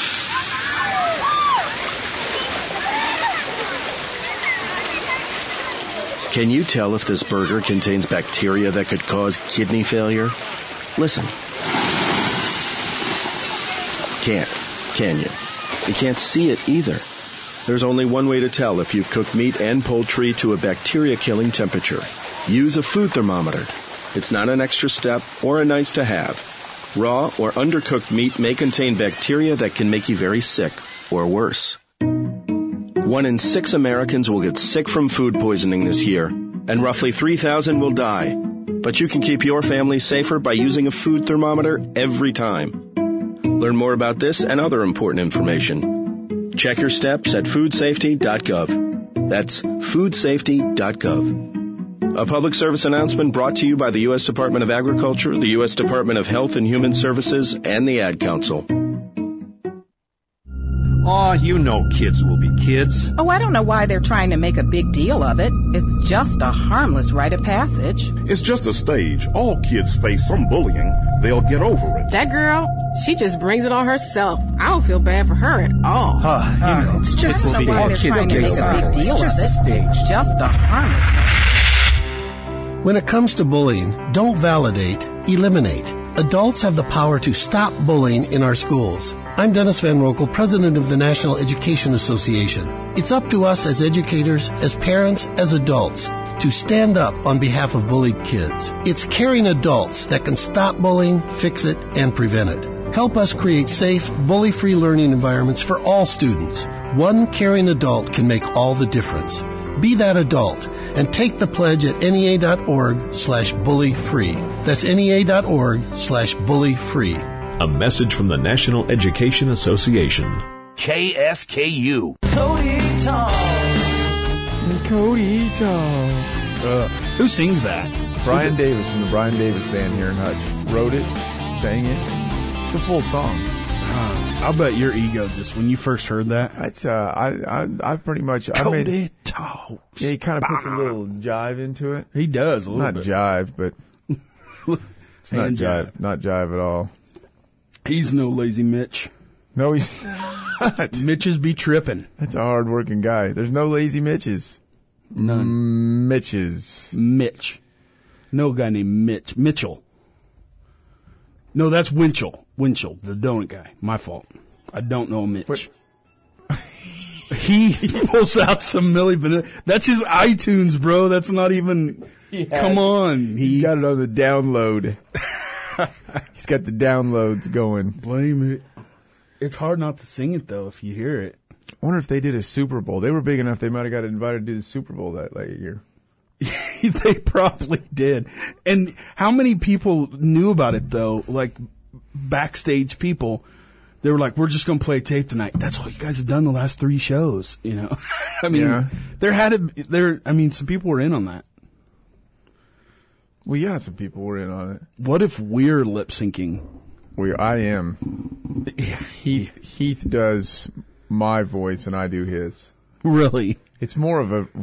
Can you tell if this burger contains bacteria that could cause kidney failure? Listen. Can't, can you? You can't see it either. There's only one way to tell if you've cooked meat and poultry to a bacteria-killing temperature. Use a food thermometer. It's not an extra step or a nice to have. Raw or undercooked meat may contain bacteria that can make you very sick or worse. 1 in 6 Americans will get sick from food poisoning this year, and roughly 3,000 will die. But you can keep your family safer by using a food thermometer every time. Learn more about this and other important information. Check your steps at foodsafety.gov. That's foodsafety.gov. A public service announcement brought to you by the U.S. Department of Agriculture, the U.S. Department of Health and Human Services, and the Ad Council. Aw, you know kids will be kids. Oh, I don't know why they're trying to make a big deal of it. It's just a harmless rite of passage. It's just a stage. All kids face some bullying. They'll get over it. That girl, she just brings it on herself. I don't feel bad for her at all. It's just why they're trying to make a big deal of it. It's just a harmless. When it comes to bullying, don't validate, eliminate. Adults have the power to stop bullying in our schools. I'm Dennis Van Rokel, president of the National Education Association. It's up to us as educators, as parents, as adults, to stand up on behalf of bullied kids. It's caring adults that can stop bullying, fix it, and prevent it. Help us create safe, bully-free learning environments for all students. One caring adult can make all the difference. Be that adult and take the pledge at NEA.org/bully-free. That's NEA.org/bully-free. A message from the National Education Association. KSKU. Cody Talks. Cody Talks. Who sings that? Brian Davis from the Brian Davis Band here in Hutch. Wrote it, sang it. It's a full song. I'll bet your ego just when you first heard that. It's I pretty much Cody Talks. Yeah, he kind of puts a little jive into it. He does a little not bit. Jive, but it's not jive. Not jive at all. He's no lazy Mitch. No, he's not. Mitches be tripping. That's a hard-working guy. There's no lazy Mitches. None. Mitches. Mitch. No guy named Mitch. Mitchell. No, that's Winchell. Winchell, the donut guy. My fault. I don't know Mitch. He pulls out some Milli Vanilli. That's his iTunes, bro. That's not even... Come on. He got it on the download. He's got the downloads going. Blame it. It's hard not to sing it, though, if you hear it. I wonder if they did a Super Bowl. They were big enough they might have got invited to do the Super Bowl that year. They probably did. And how many people knew about it, though? Like, backstage people. They were like, we're just going to play a tape tonight. That's all you guys have done the last 3 shows, you know? I mean, some people were in on that. Well, yeah, some people were in on it. What if we're lip syncing? I am. Heath does my voice and I do his. Really? It's more of a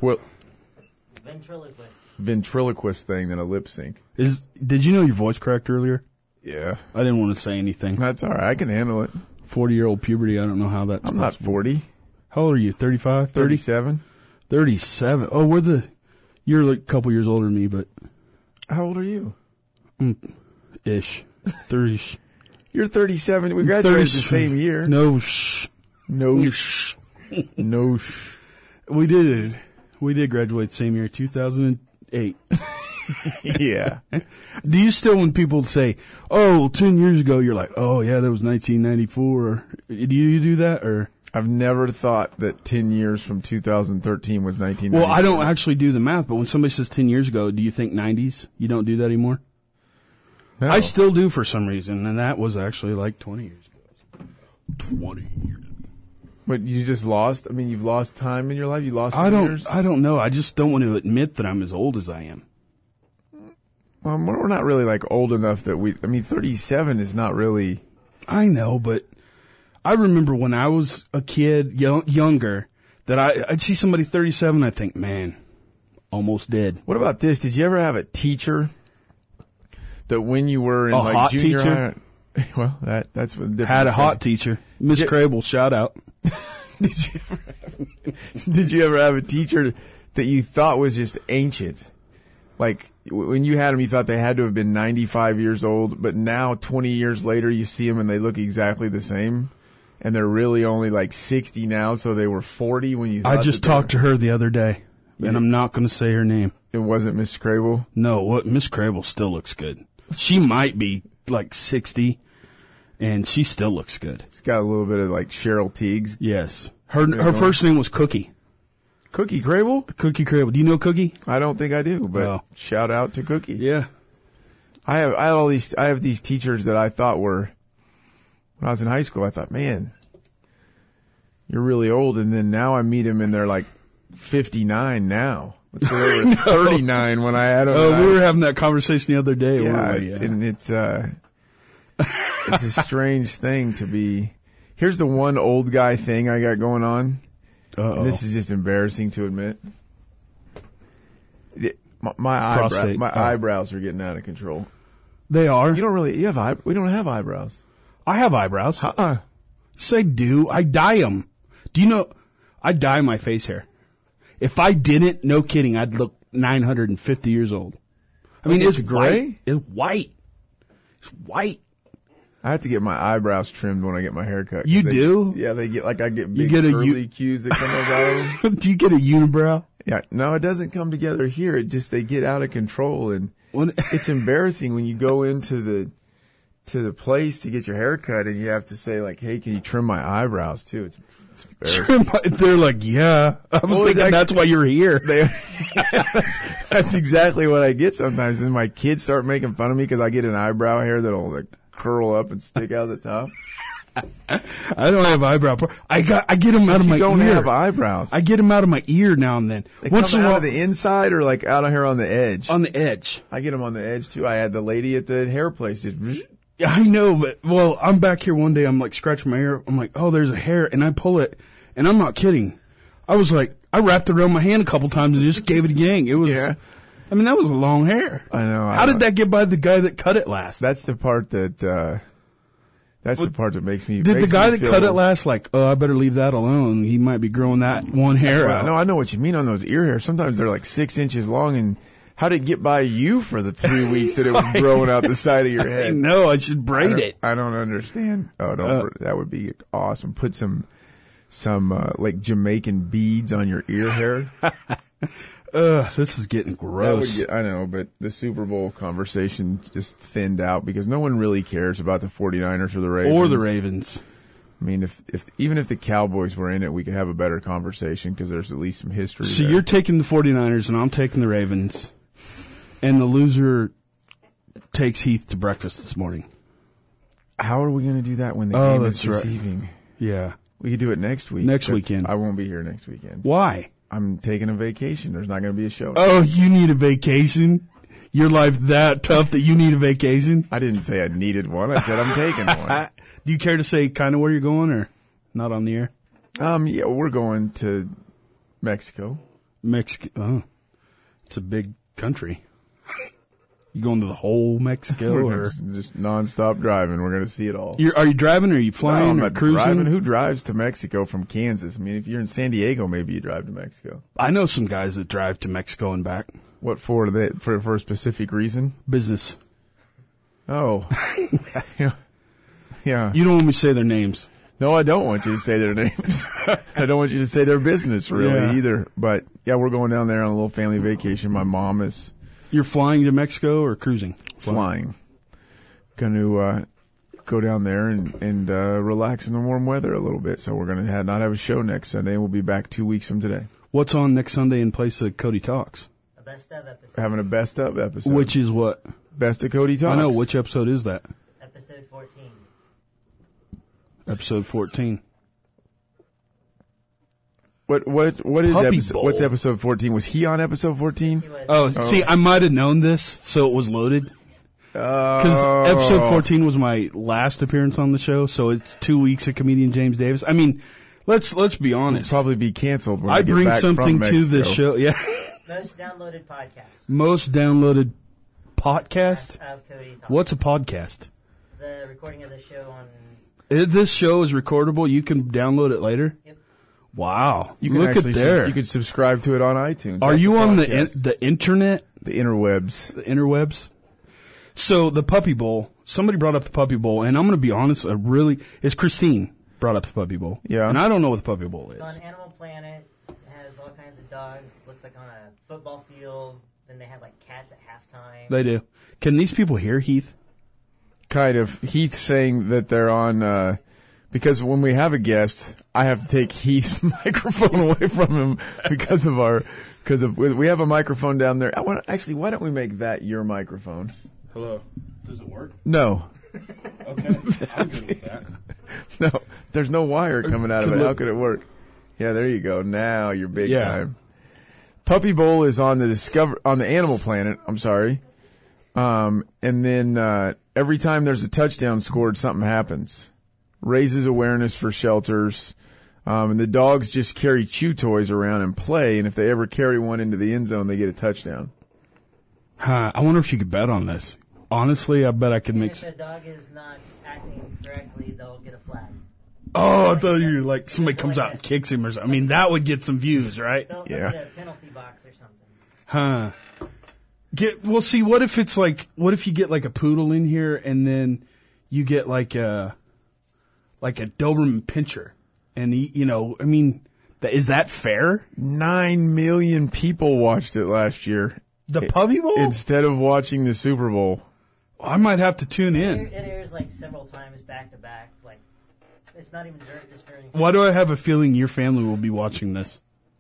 ventriloquist thing than a lip sync. Did you know your voice cracked earlier? Yeah. I didn't want to say anything. That's all right. I can handle it. 40-year-old puberty. I don't know how that's I'm not 40. How old are you? 35? 37. 37. Oh, you're like a couple years older than me, but. How old are you? Ish. 30. You're 37. We graduated the same year. No shh. No shh. No shh. We did graduate the same year, 2008. Yeah. Do you still, when people say, 10 years ago, you're like, oh yeah, that was 1994. Do you do that, or? I've never thought that 10 years from 2013 was 1994. Well, I don't actually do the math, but when somebody says 10 years ago, do you think 90s? You don't do that anymore? No. I still do for some reason, and that was actually like 20 years ago. 20 years. But you just lost? I mean, you've lost time in your life? You lost years? I don't know. I just don't want to admit that I'm as old as I am. Well, we're not really like old enough that 37 is not really. I know, but I remember when I was a kid, younger, that I'd see somebody 37, I'd think, man, almost dead. What about this? Did you ever have a teacher that when you were in a like hot junior teacher? High, well, that's what different. Had a hot teacher, Miss Crable, shout out. Did you ever have a teacher that you thought was just ancient? Like, when you had them, you thought they had to have been 95 years old, but now 20 years later, you see them and they look exactly the same, and they're really only like 60 now, so they were 40 when you thought. I just talked to her the other day, and I'm not going to say her name. It wasn't Miss Crable? No, Miss Crable still looks good. She might be like 60, and she still looks good. She's got a little bit of like Cheryl Teagues. Yes. Her first name was Cookie. Cookie Crable? Cookie Crable. Do you know Cookie? I don't think I do, but shout out to Cookie. Yeah. I have these teachers that I thought were, when I was in high school, I thought, man, you're really old, and then now I meet them and they're like 59 now. They were 39 when I had them. Oh, we were having that conversation the other day. Yeah, and it's a strange thing to be. Here's the one old guy thing I got going on. And this is just embarrassing to admit. My eyebrows are getting out of control. They are. We don't have eyebrows. I have eyebrows. Yes, I do. I dye them. Do you know? I dye my face hair. If I didn't, no kidding, I'd look 950 years old. I mean, it's gray. It's white. It's white. I have to get my eyebrows trimmed when I get my hair cut. You do? Yeah, they get like I get big curly cues that come out of them. Do you get a unibrow? Yeah, no, it doesn't come together here. It just they get out of control, and it's embarrassing when you go into the place to get your hair cut, and you have to say like, "Hey, can you trim my eyebrows too?" It's embarrassing. They're like, "Yeah." I was thinking that's why you're here. That's exactly what I get sometimes. And my kids start making fun of me because I get an eyebrow hair that'll like curl up and stick out the top. I don't have eyebrow. I get them out of my ear. You don't have eyebrows. I get them out of my ear now and then. They come out of the inside or like out of here on the edge? On the edge. I get them on the edge too. I had the lady at the hair place just. Yeah, I know, but I'm back here one day. I'm like scratching my hair. I'm like, oh, there's a hair, and I pull it, and I'm not kidding. I was like, I wrapped it around my hand a couple times and just gave it a gang. It was. Yeah. I mean, that was a long hair. I know. How did that get by the guy that cut it last? That's the part that. The part that makes me. Did the guy that cut it last like, oh, I better leave that alone? He might be growing that one hair out. No, I know what you mean on those ear hairs. Sometimes they're like 6 inches long, and how did it get by you for the 3 weeks that it was growing out the side of your head? No, I should braid it. I don't understand. Oh, that would be awesome. Put some like Jamaican beads on your ear hair. This is getting gross. I know, but the Super Bowl conversation just thinned out because no one really cares about the 49ers or the Ravens. I mean, even if the Cowboys were in it, we could have a better conversation because there's at least some history. So there. You're taking the 49ers and I'm taking the Ravens, and the loser takes Heath to breakfast this morning. How are we going to do that when the game is this evening? Yeah. We could do it next week. Next weekend. I won't be here next weekend. Why? I'm taking a vacation. There's not going to be a show. Oh, you need a vacation? Your life that tough that you need a vacation? I didn't say I needed one. I said I'm taking one. Do you care to say kind of where you're going or not on the air? Yeah, we're going to Mexico. Mexico. Oh, it's a big country. You going to the whole Mexico or just nonstop driving? We're going to see it all. Are you driving or are you flying? No, I'm or not cruising? Driving. Who drives to Mexico from Kansas? I mean, if you're in San Diego, maybe you drive to Mexico. I know some guys that drive to Mexico and back. What for? For a specific reason? Business. Oh. Yeah. You don't want me to say their names. No, I don't want you to say their names. I don't want you to say their business really either. But yeah, we're going down there on a little family vacation. My mom is. You're flying to Mexico or cruising? Flying. Going to go down there and relax in the warm weather a little bit. So we're going to not have a show next Sunday. We'll be back 2 weeks from today. What's on next Sunday in place of Cody Talks? A best of episode. Having a best of episode. Which is what? Best of Cody Talks. I know. Which episode is that? Episode 14. Episode 14. What is what's episode 14? Was he on episode 14? See, I might have known this, so it was loaded. Because episode 14 was my last appearance on the show, so it's 2 weeks of comedian James Davis. I mean, let's be honest. It'll probably be canceled when I bring something to this show. Yeah. Most downloaded podcast. Most downloaded podcast? Cody Talks. What's a podcast? The recording of the show on. This show is recordable. You can download it later. Yep. Wow. You can Look at there. You can subscribe to it on iTunes. Are you on the internet? The interwebs. The interwebs. So the Puppy Bowl. Somebody brought up the Puppy Bowl, and I'm going to be honest. It's Christine brought up the Puppy Bowl. Yeah. And I don't know what the Puppy Bowl is. It's on Animal Planet. It has all kinds of dogs. Looks like on a football field. Then they have like cats at halftime. They do. Can these people hear Heath? Kind of. Heath's saying that they're on, because when we have a guest, I have to take Heath's microphone away from him because we have a microphone down there. Actually, why don't we make that your microphone? Hello. Does it work? No. Okay. I'm good with that. No, there's no wire coming out of it. How could it work? Yeah, there you go. Now you're big time. Puppy Bowl is on the Animal Planet. I'm sorry. And then every time there's a touchdown scored, something happens. Raises awareness for shelters. And the dogs just carry chew toys around and play, and if they ever carry one into the end zone, they get a touchdown. I wonder if you could bet on this. Honestly, I bet I could make. If a dog is not acting correctly, they'll get a flag. Oh, I thought you were like somebody comes out and kicks him or something. I mean, that would get some views, right? They'll get a penalty box or something. Huh. Well, see, what if you get like a poodle in here and then you get like a Doberman Pinscher, and is that fair? 9 million people watched it last year. The Puppy Bowl? Instead of watching the Super Bowl. I might have to tune in. It airs like several times back to back. Like, it's not even just during. Why do I have a feeling your family will be watching this?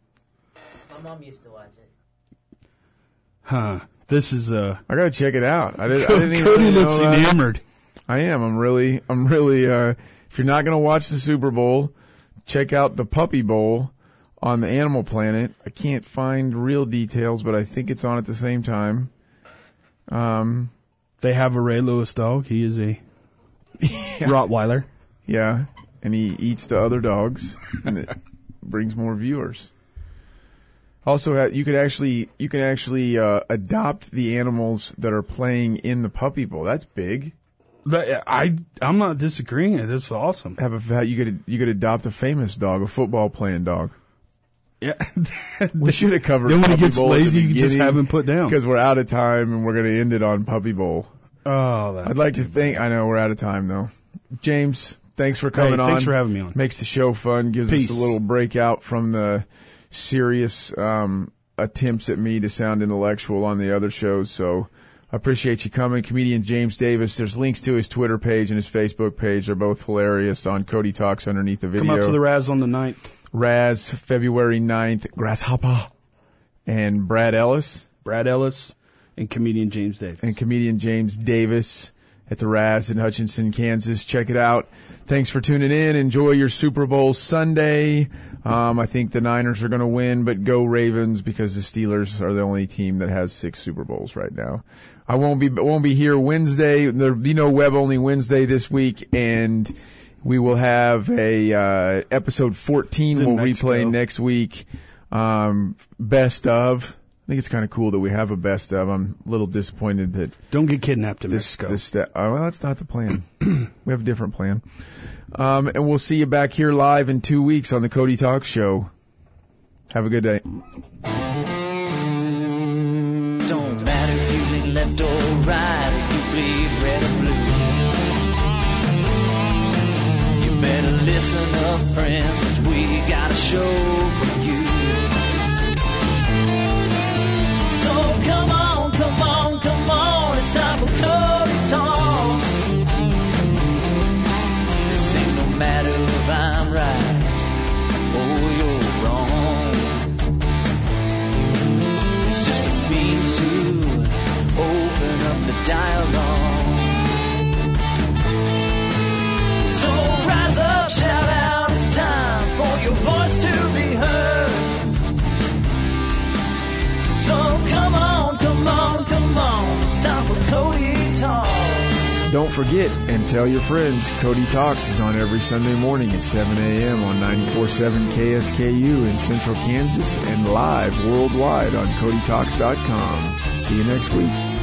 My mom used to watch it. Huh. This is I gotta check it out. I didn't even Cody know looks enamored. I am. I'm really. If you're not gonna watch the Super Bowl, check out the Puppy Bowl on the Animal Planet. I can't find real details, but I think it's on at the same time. They have a Ray Lewis dog. He is a Rottweiler. Yeah, and he eats the other dogs, and it brings more viewers. Also, you can actually adopt the animals that are playing in the Puppy Bowl. That's big. I'm not disagreeing. That's awesome. You could adopt a famous dog, a football playing dog. Yeah, we should have covered. Then when Puppy he gets Bowl lazy, you can just have him put down. Because we're out of time, and we're going to end it on Puppy Bowl. Oh, that's I'd like to think. I know we're out of time though. James, thanks for coming on. Thanks for having me on. Makes the show fun. Gives us a little breakout from the serious attempts at me to sound intellectual on the other shows, so I appreciate you coming. Comedian James Davis. There's links to his Twitter page and his Facebook page. They're both hilarious on Cody Talks underneath the video. Come out to the Raz on the 9th. Raz, February 9th. Grasshopper. And Brad Ellis. And comedian James Davis. At the Raz in Hutchinson, Kansas. Check it out. Thanks for tuning in. Enjoy your Super Bowl Sunday. I think the Niners are going to win, but go Ravens because the Steelers are the only team that has 6 Super Bowls right now. I won't be here Wednesday. There'll be no web only Wednesday this week, and we will have a episode 14 we'll replay next week. Best of. I think it's kind of cool that we have a best of. I'm a little disappointed that... Don't get kidnapped in Mexico. Well, that's not the plan. We have a different plan. And we'll see you back here live in 2 weeks on the Cody Talks Show. Have a good day. Don't matter if you lean left or right, or you bleed red or blue. You better listen up, friends, 'cause we got a show for you. So come on, come on, come on, it's time for Cody Talks. This ain't no matter if I'm right or you're wrong. It's just a means to open up the dialogue. So rise up, shout out, it's time for your voice to be heard. So come on, come on, come on, it's time for Cody Talks. Don't forget and tell your friends, Cody Talks is on every Sunday morning at 7 a.m. on 94.7 KSKU in Central Kansas and live worldwide on CodyTalks.com. See you next week.